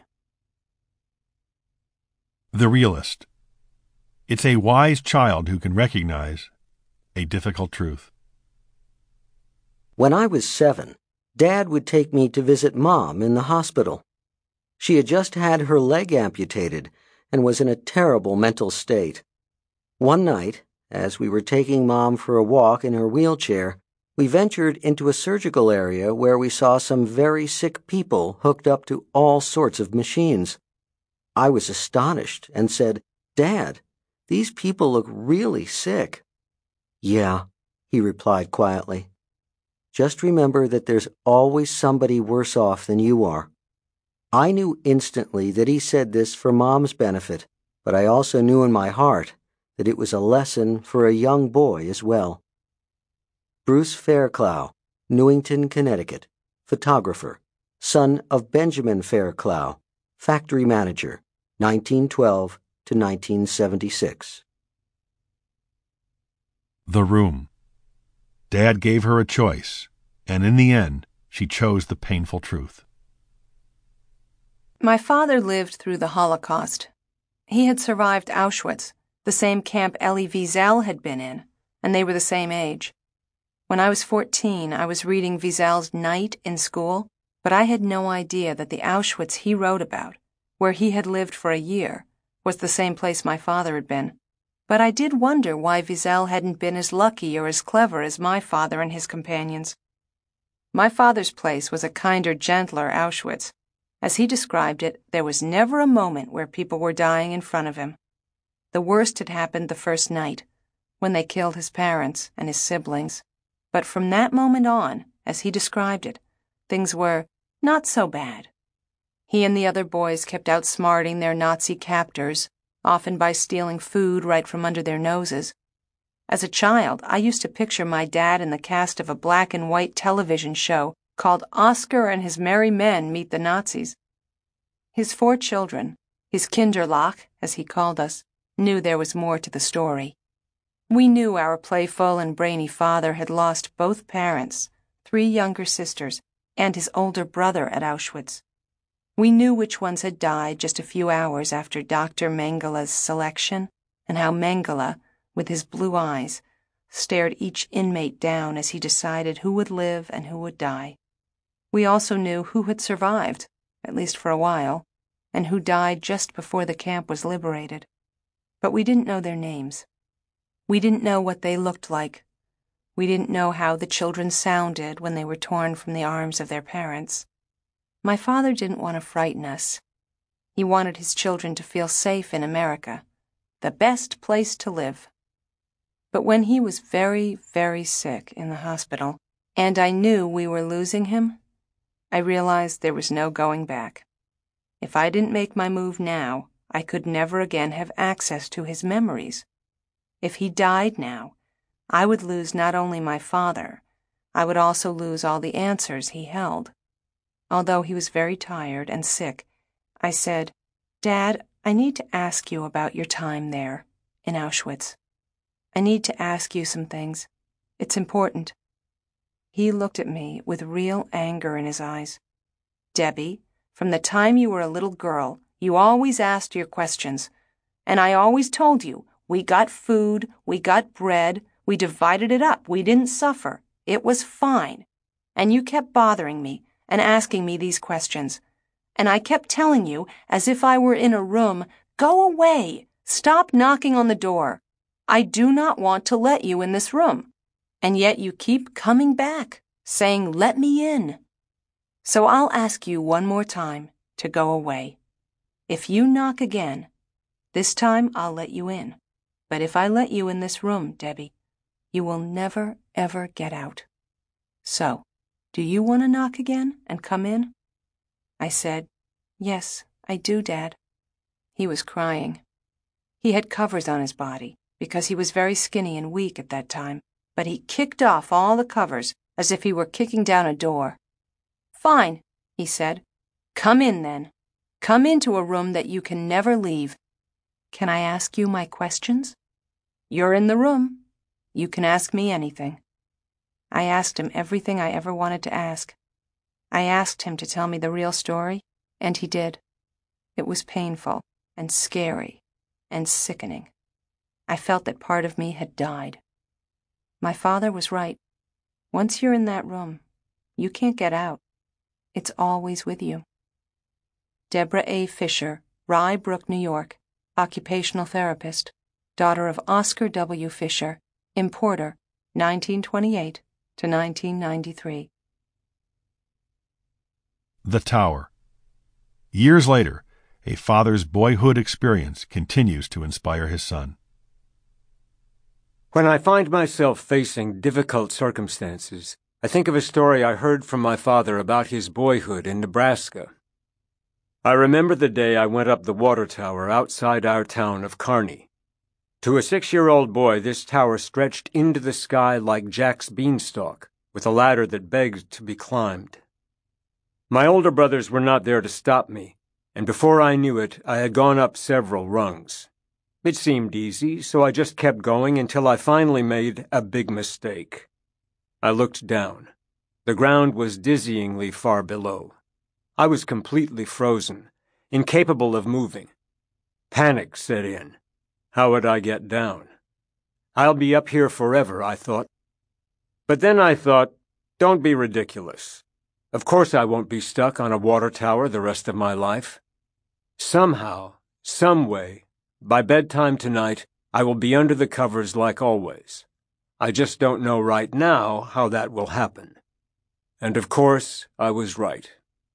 The realist. It's a wise child who can recognize a difficult truth. When I was seven, Dad would take me to visit Mom in the hospital. She had just had her leg amputated and was in a terrible mental state. One night, as we were taking Mom for a walk in her wheelchair, we ventured into a surgical area where we saw some very sick people hooked up to all sorts of machines. I was astonished and said, "Dad, these people look really sick." "Yeah," he replied quietly. "Just remember that there's always somebody worse off than you are." I knew instantly that he said this for Mom's benefit, but I also knew in my heart that it was a lesson for a young boy as well. Bruce Fairclough, Newington, Connecticut, photographer, son of Benjamin Fairclough, factory manager, nineteen twelve to nineteen seventy-six. The room. Dad gave her a choice, and in the end, she chose the painful truth. My father lived through the Holocaust. He had survived Auschwitz, the same camp Elie Wiesel had been in, and they were the same age. When I was fourteen, I was reading Wiesel's Night in school, but I had no idea that the Auschwitz he wrote about, where he had lived for a year, was the same place my father had been. But I did wonder why Wiesel hadn't been as lucky or as clever as my father and his companions. My father's place was a kinder, gentler Auschwitz. As he described it, there was never a moment where people were dying in front of him. The worst had happened the first night, when they killed his parents and his siblings. But from that moment on, as he described it, things were not so bad. He and the other boys kept outsmarting their Nazi captors, often by stealing food right from under their noses. As a child, I used to picture my dad in the cast of a black and white television show called Oscar and His Merry Men Meet the Nazis. His four children, his Kinderlach, as he called us, knew there was more to the story. We knew our playful and brainy father had lost both parents, three younger sisters, and his older brother at Auschwitz. We knew which ones had died just a few hours after Doctor Mengele's selection, and how Mengele, with his blue eyes, stared each inmate down as he decided who would live and who would die. We also knew who had survived, at least for a while, and who died just before the camp was liberated. But we didn't know their names. We didn't know what they looked like. We didn't know how the children sounded when they were torn from the arms of their parents. My father didn't want to frighten us. He wanted his children to feel safe in America, the best place to live. But when he was very, very sick in the hospital, and I knew we were losing him, I realized there was no going back. If I didn't make my move now, I could never again have access to his memories. If he died now, I would lose not only my father, I would also lose all the answers he held. Although he was very tired and sick, I said, "Dad, I need to ask you about your time there, in Auschwitz. I need to ask you some things. It's important." He looked at me with real anger in his eyes. "Debbie, from the time you were a little girl, you always asked your questions. And I always told you, we got food, we got bread, we divided it up, we didn't suffer. It was fine. And you kept bothering me and asking me these questions. And I kept telling you, as if I were in a room, 'Go away, stop knocking on the door. I do not want to let you in this room.' And yet you keep coming back, saying, 'Let me in.' So I'll ask you one more time to go away. If you knock again, this time I'll let you in. But if I let you in this room, Debbie, you will never, ever get out. So, do you want to knock again and come in?" I said, "Yes, I do, Dad." He was crying. He had covers on his body because he was very skinny and weak at that time, but he kicked off all the covers as if he were kicking down a door. "Fine," he said. "Come in then. Come into a room that you can never leave. Can I ask you my questions?" "You're in the room. You can ask me anything." I asked him everything I ever wanted to ask. I asked him to tell me the real story, and he did. It was painful and scary and sickening. I felt that part of me had died. My father was right. Once you're in that room, you can't get out. It's always with you. Deborah A. Fisher, Rye Brook, New York, occupational therapist, daughter of Oscar W. Fisher, importer, nineteen twenty-eight to nineteen ninety-three. The Tower. Years later, a father's boyhood experience continues to inspire his son. When I find myself facing difficult circumstances, I think of a story I heard from my father about his boyhood in Nebraska. I remember the day I went up the water tower outside our town of Kearney. To a six-year-old boy, this tower stretched into the sky like Jack's beanstalk, with a ladder that begged to be climbed. My older brothers were not there to stop me, and before I knew it, I had gone up several rungs. It seemed easy, so I just kept going until I finally made a big mistake. I looked down. The ground was dizzyingly far below. I was completely frozen, incapable of moving. Panic set in. How would I get down? I'll be up here forever, I thought. But then I thought, don't be ridiculous. Of course I won't be stuck on a water tower the rest of my life. Somehow, some way, by bedtime tonight, I will be under the covers like always. I just don't know right now how that will happen. And of course, I was right.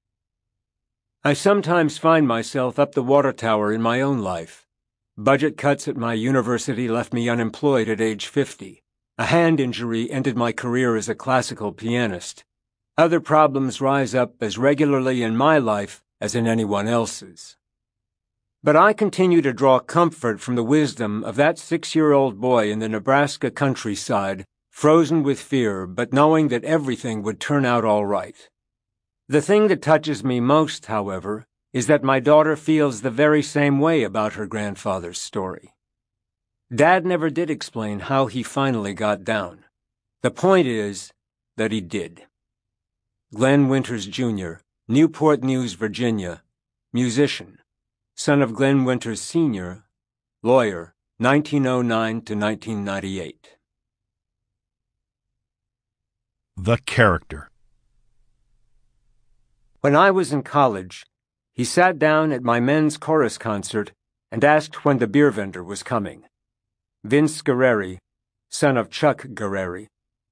I sometimes find myself up the water tower in my own life. Budget cuts at my university left me unemployed at age fifty. A hand injury ended my career as a classical pianist. Other problems rise up as regularly in my life as in anyone else's. But I continue to draw comfort from the wisdom of that six-year-old boy in the Nebraska countryside, frozen with fear, but knowing that everything would turn out all right. The thing that touches me most, however, is that my daughter feels the very same way about her grandfather's story. Dad never did explain how he finally got down. The point is that he did. Glenn Winters, Junior, Newport News, Virginia, musician, son of Glenn Winters, Senior, lawyer, nineteen oh nine to nineteen ninety-eight. The Character. When I was in college, he sat down at my men's chorus concert and asked when the beer vendor was coming. Vince Guerreri, son of Chuck Guerreri.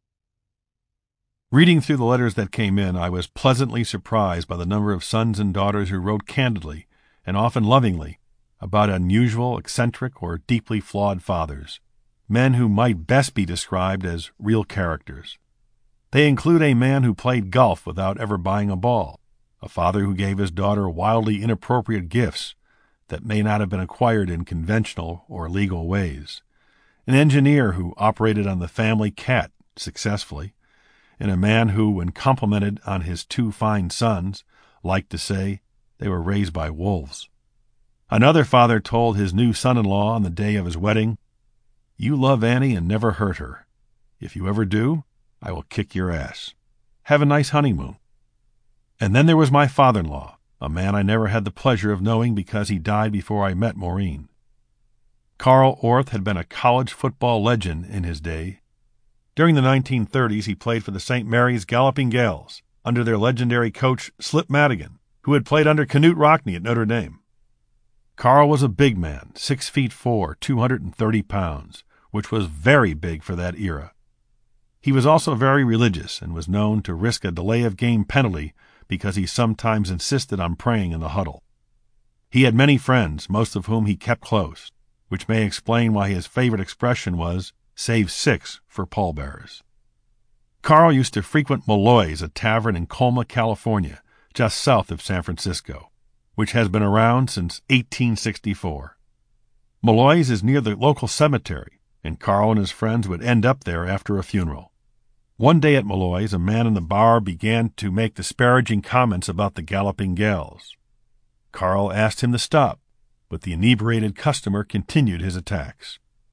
Reading through the letters that came in, I was pleasantly surprised by the number of sons and daughters who wrote candidly, and often lovingly, about unusual, eccentric, or deeply flawed fathers, men who might best be described as real characters. They include a man who played golf without ever buying a ball, a father who gave his daughter wildly inappropriate gifts that may not have been acquired in conventional or legal ways, an engineer who operated on the family cat successfully, and a man who, when complimented on his two fine sons, liked to say they were raised by wolves. Another father told his new son-in-law on the day of his wedding, "You love Annie and never hurt her. If you ever do, I will kick your ass. Have a nice honeymoon." And then there was my father-in-law, a man I never had the pleasure of knowing because he died before I met Maureen. Carl Orth had been a college football legend in his day. During the nineteen thirties, he played for the Saint Mary's Galloping Gals under their legendary coach Slip Madigan, who had played under Knute Rockne at Notre Dame. Carl was a big man, six feet four, two hundred thirty pounds, which was very big for that era. He was also very religious and was known to risk a delay of game penalty because he sometimes insisted on praying in the huddle. He had many friends, most of whom he kept close, which may explain why his favorite expression was, "Save six for pallbearers." Carl used to frequent Malloy's, a tavern in Colma, California, just south of San Francisco, which has been around since eighteen sixty-four. Malloy's is near the local cemetery, and Carl and his friends would end up there after a funeral. One day at Malloy's, a man in the bar began to make disparaging comments about the Galloping Gals. Carl asked him to stop, but the inebriated customer continued his attacks.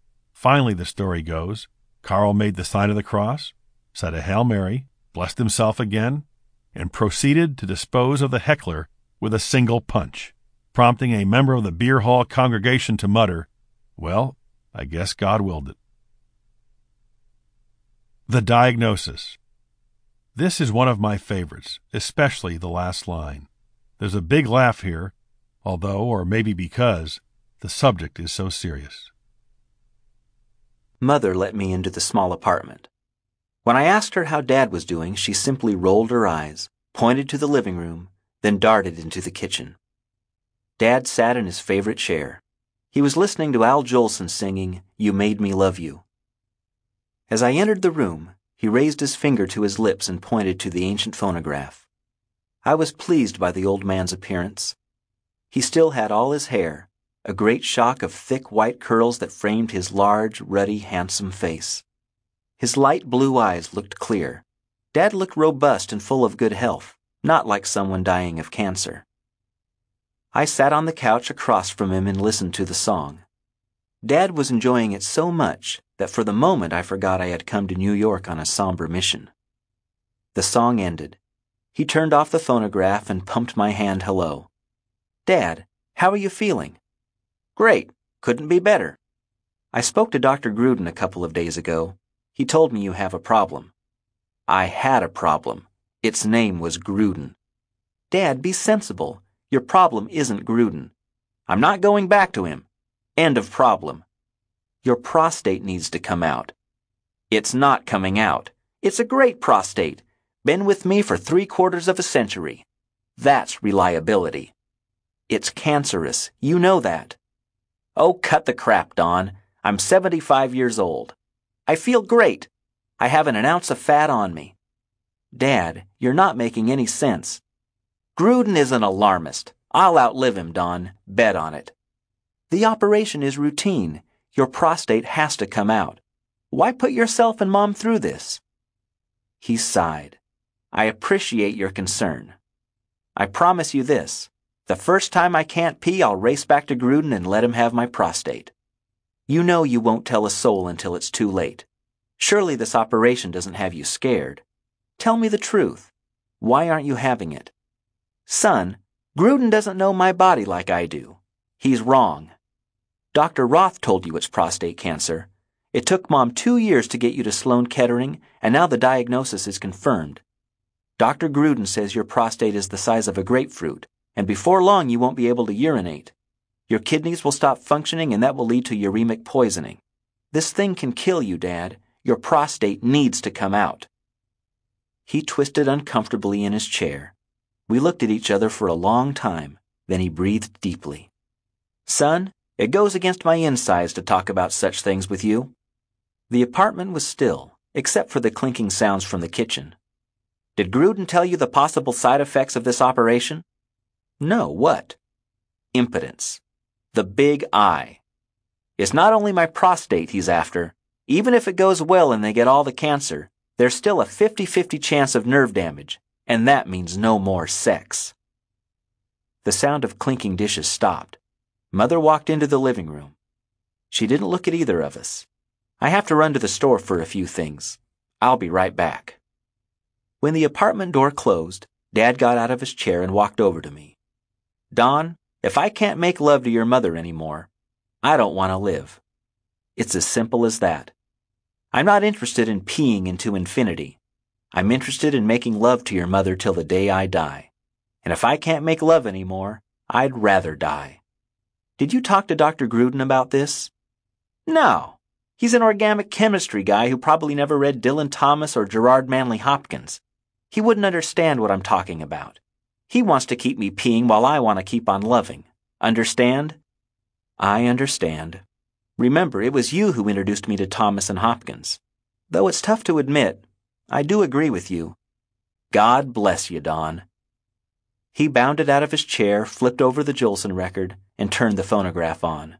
Finally, the story goes, Carl made the sign of the cross, said a Hail Mary, blessed himself again, and proceeded to dispose of the heckler with a single punch, prompting a member of the beer hall congregation to mutter, "Well, I guess God willed it." The diagnosis. This is one of my favorites, especially the last line. There's a big laugh here, although, or maybe because, the subject is so serious. Mother let me into the small apartment. When I asked her how Dad was doing, she simply rolled her eyes, pointed to the living room, then darted into the kitchen. Dad sat in his favorite chair. He was listening to Al Jolson singing, "You Made Me Love You." As I entered the room, he raised his finger to his lips and pointed to the ancient phonograph. I was pleased by the old man's appearance. He still had all his hair, a great shock of thick white curls that framed his large, ruddy, handsome face. His light blue eyes looked clear. Dad looked robust and full of good health, not like someone dying of cancer. I sat on the couch across from him and listened to the song. Dad was enjoying it so much that for the moment I forgot I had come to New York on a somber mission. The song ended. He turned off the phonograph and pumped my hand hello. "Dad, how are you feeling?" "Great. Couldn't be better. I spoke to Doctor Gruden a couple of days ago. He told me you have a problem." I had a problem. Its name was Gruden. "Dad, be sensible. Your problem isn't Gruden. I'm not going back to him. End of problem. Your prostate needs to come out." "It's not coming out. It's a great prostate. Been with me for three quarters of a century. That's reliability." "It's cancerous. You know that." "Oh, cut the crap, Don. I'm seventy-five years old. I feel great. I haven't an ounce of fat on me." "Dad, you're not making any sense." "Gruden is an alarmist. I'll outlive him, Don. Bet on it." "The operation is routine. Your prostate has to come out. Why put yourself and Mom through this?" He sighed. "I appreciate your concern. I promise you this. The first time I can't pee, I'll race back to Gruden and let him have my prostate. You know you won't tell a soul until it's too late. Surely this operation doesn't have you scared. Tell me the truth. Why aren't you having it?" "Son, Gruden doesn't know my body like I do. He's wrong. Doctor Roth told you it's prostate cancer. It took Mom two years to get you to Sloan Kettering, and now the diagnosis is confirmed. Doctor Gruden says your prostate is the size of a grapefruit, and before long you won't be able to urinate. Your kidneys will stop functioning, and that will lead to uremic poisoning. This thing can kill you, Dad. Your prostate needs to come out." He twisted uncomfortably in his chair. We looked at each other for a long time, then he breathed deeply. "Son, it goes against my insides to talk about such things with you." The apartment was still, except for the clinking sounds from the kitchen. "Did Gruden tell you the possible side effects of this operation?" "No, what?" "Impotence. The big I. It's not only my prostate he's after. Even if it goes well and they get all the cancer, there's still a fifty-fifty chance of nerve damage, and that means no more sex." The sound of clinking dishes stopped. Mother walked into the living room. She didn't look at either of us. "I have to run to the store for a few things. I'll be right back." When the apartment door closed, Dad got out of his chair and walked over to me. "Don, if I can't make love to your mother anymore, I don't want to live. It's as simple as that. I'm not interested in peeing into infinity. I'm interested in making love to your mother till the day I die. And if I can't make love anymore, I'd rather die." "Did you talk to Doctor Gruden about this?" "No. He's an organic chemistry guy who probably never read Dylan Thomas or Gerard Manley Hopkins. He wouldn't understand what I'm talking about. He wants to keep me peeing while I want to keep on loving. Understand?" "I understand. Remember, it was you who introduced me to Thomas and Hopkins. Though it's tough to admit, I do agree with you. God bless you, Don." He bounded out of his chair, flipped over the Jolson record, and turned the phonograph on.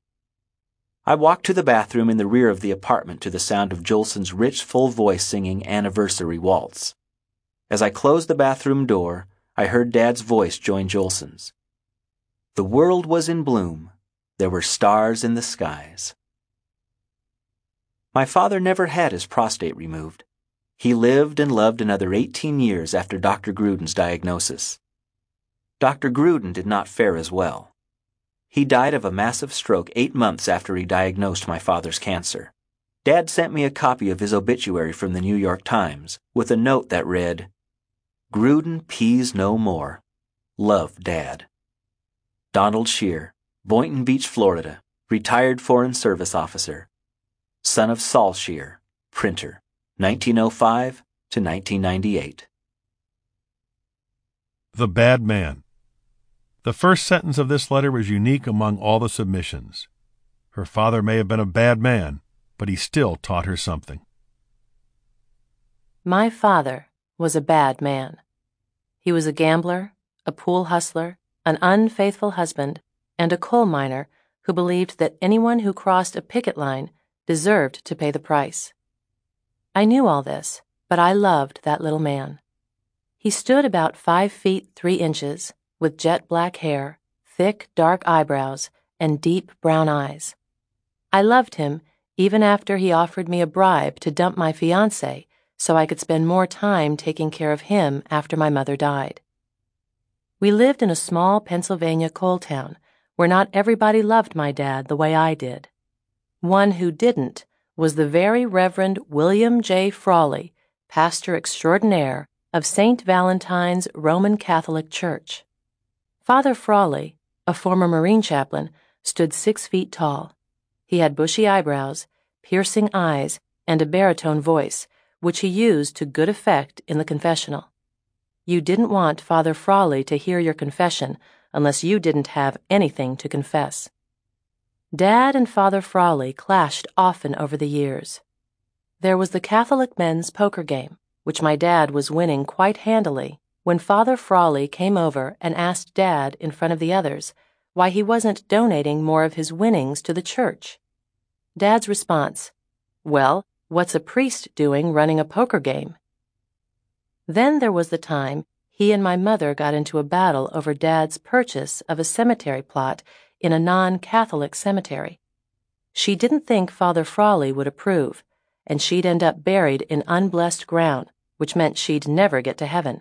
I walked to the bathroom in the rear of the apartment to the sound of Jolson's rich, full voice singing Anniversary Waltz. As I closed the bathroom door, I heard Dad's voice join Jolson's. The world was in bloom. There were stars in the skies. My father never had his prostate removed. He lived and loved another eighteen years after Doctor Gruden's diagnosis. Doctor Gruden did not fare as well. He died of a massive stroke eight months after he diagnosed my father's cancer. Dad sent me a copy of his obituary from the New York Times with a note that read, "Gruden pees no more. Love, Dad." Donald Shear, Boynton Beach, Florida, retired Foreign Service officer. Son of Saul Shear, printer, nineteen oh five to nineteen ninety-eight. The Bad Man. The first sentence of this letter was unique among all the submissions. Her father may have been a bad man, but he still taught her something. My father was a bad man. He was a gambler, a pool hustler, an unfaithful husband, and a coal miner who believed that anyone who crossed a picket line deserved to pay the price. I knew all this, but I loved that little man. He stood about five feet three inches, with jet black hair, thick dark eyebrows, and deep brown eyes. I loved him even after he offered me a bribe to dump my fiancé so I could spend more time taking care of him after my mother died. We lived in a small Pennsylvania coal town where not everybody loved my dad the way I did. One who didn't was the Very Reverend William J. Frawley, pastor extraordinaire of Saint Valentine's Roman Catholic Church. Father Frawley, a former Marine chaplain, stood six feet tall. He had bushy eyebrows, piercing eyes, and a baritone voice, which he used to good effect in the confessional. You didn't want Father Frawley to hear your confession unless you didn't have anything to confess. Dad and Father Frawley clashed often over the years. There was the Catholic men's poker game, which my dad was winning quite handily, when Father Frawley came over and asked Dad in front of the others why he wasn't donating more of his winnings to the church. Dad's response, "Well, what's a priest doing running a poker game?" Then there was the time he and my mother got into a battle over Dad's purchase of a cemetery plot in a non-Catholic cemetery. She didn't think Father Frawley would approve, and she'd end up buried in unblessed ground, which meant she'd never get to heaven.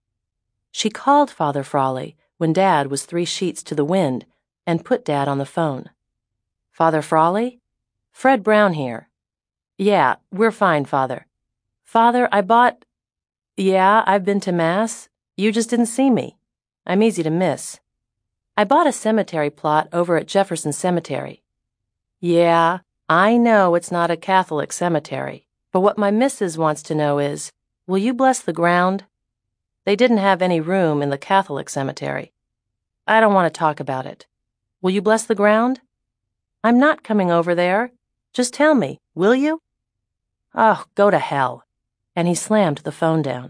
She called Father Frawley when Dad was three sheets to the wind and put Dad on the phone. "Father Frawley? Fred Brown here." "Yeah, we're fine, Father." "Father, I bought—" "Yeah, I've been to Mass. You just didn't see me. I'm easy to miss." "I bought a cemetery plot over at Jefferson Cemetery." "Yeah, I know it's not a Catholic cemetery, but what my missus wants to know is, will you bless the ground? They didn't have any room in the Catholic cemetery. I don't want to talk about it. Will you bless the ground? I'm not coming over there. Just tell me, will you? Oh, go to hell." And he slammed the phone down.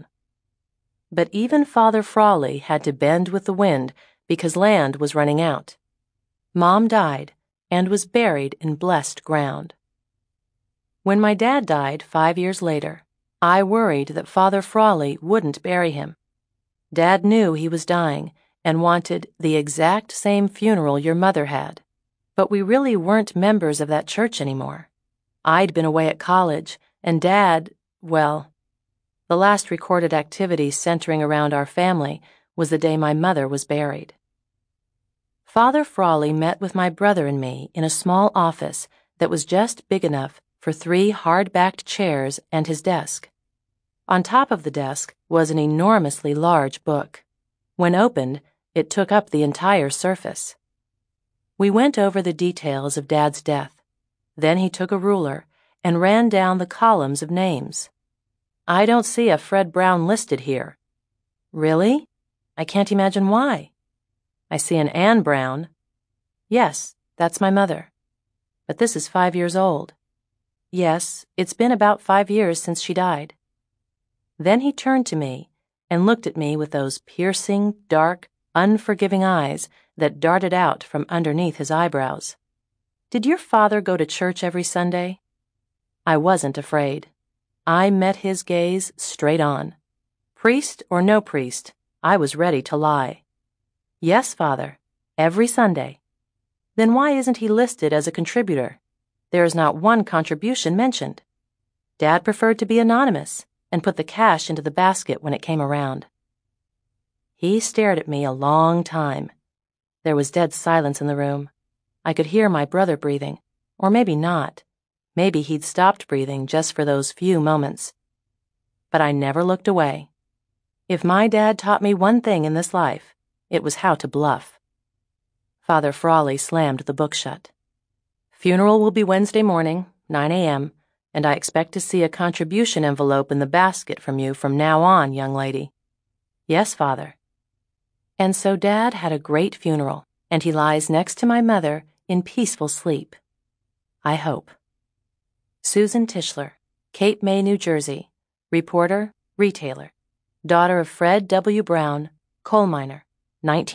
But even Father Frawley had to bend with the wind because land was running out. Mom died and was buried in blessed ground. When my dad died five years later, I worried that Father Frawley wouldn't bury him. Dad knew he was dying and wanted the exact same funeral your mother had, but we really weren't members of that church anymore. I'd been away at college, and Dad, well, the last recorded activity centering around our family was the day my mother was buried. Father Frawley met with my brother and me in a small office that was just big enough for three hard-backed chairs and his desk. On top of the desk was an enormously large book. When opened, it took up the entire surface. We went over the details of Dad's death. Then he took a ruler and ran down the columns of names. "I don't see a Fred Brown listed here." "Really? I can't imagine why." "I see an Anne Brown." "Yes, that's my mother. But this is five years old." "Yes, it's been about five years since she died." Then he turned to me and looked at me with those piercing, dark, unforgiving eyes that darted out from underneath his eyebrows. "Did your father go to church every Sunday?" I wasn't afraid. I met his gaze straight on. Priest or no priest, I was ready to lie. "Yes, Father, every Sunday." "Then why isn't he listed as a contributor?" there is not one contribution mentioned. Dad preferred to be anonymous and put the cash into the basket when it came around. He stared at me a long time. There was dead silence in the room. I could hear my brother breathing, or maybe not. Maybe he'd stopped breathing just for those few moments. But I never looked away. If my dad taught me one thing in this life, it was how to bluff. Father Frawley slammed the book shut. Funeral will be Wednesday morning, nine a.m., and I expect to see a contribution envelope in the basket from you from now on, young lady. Yes, Father. And so Dad had a great funeral, and he lies next to my mother in peaceful sleep. I hope. Susan Tischler, Cape May, New Jersey. Reporter, retailer. Daughter of Fred W. Brown, coal miner, nineteen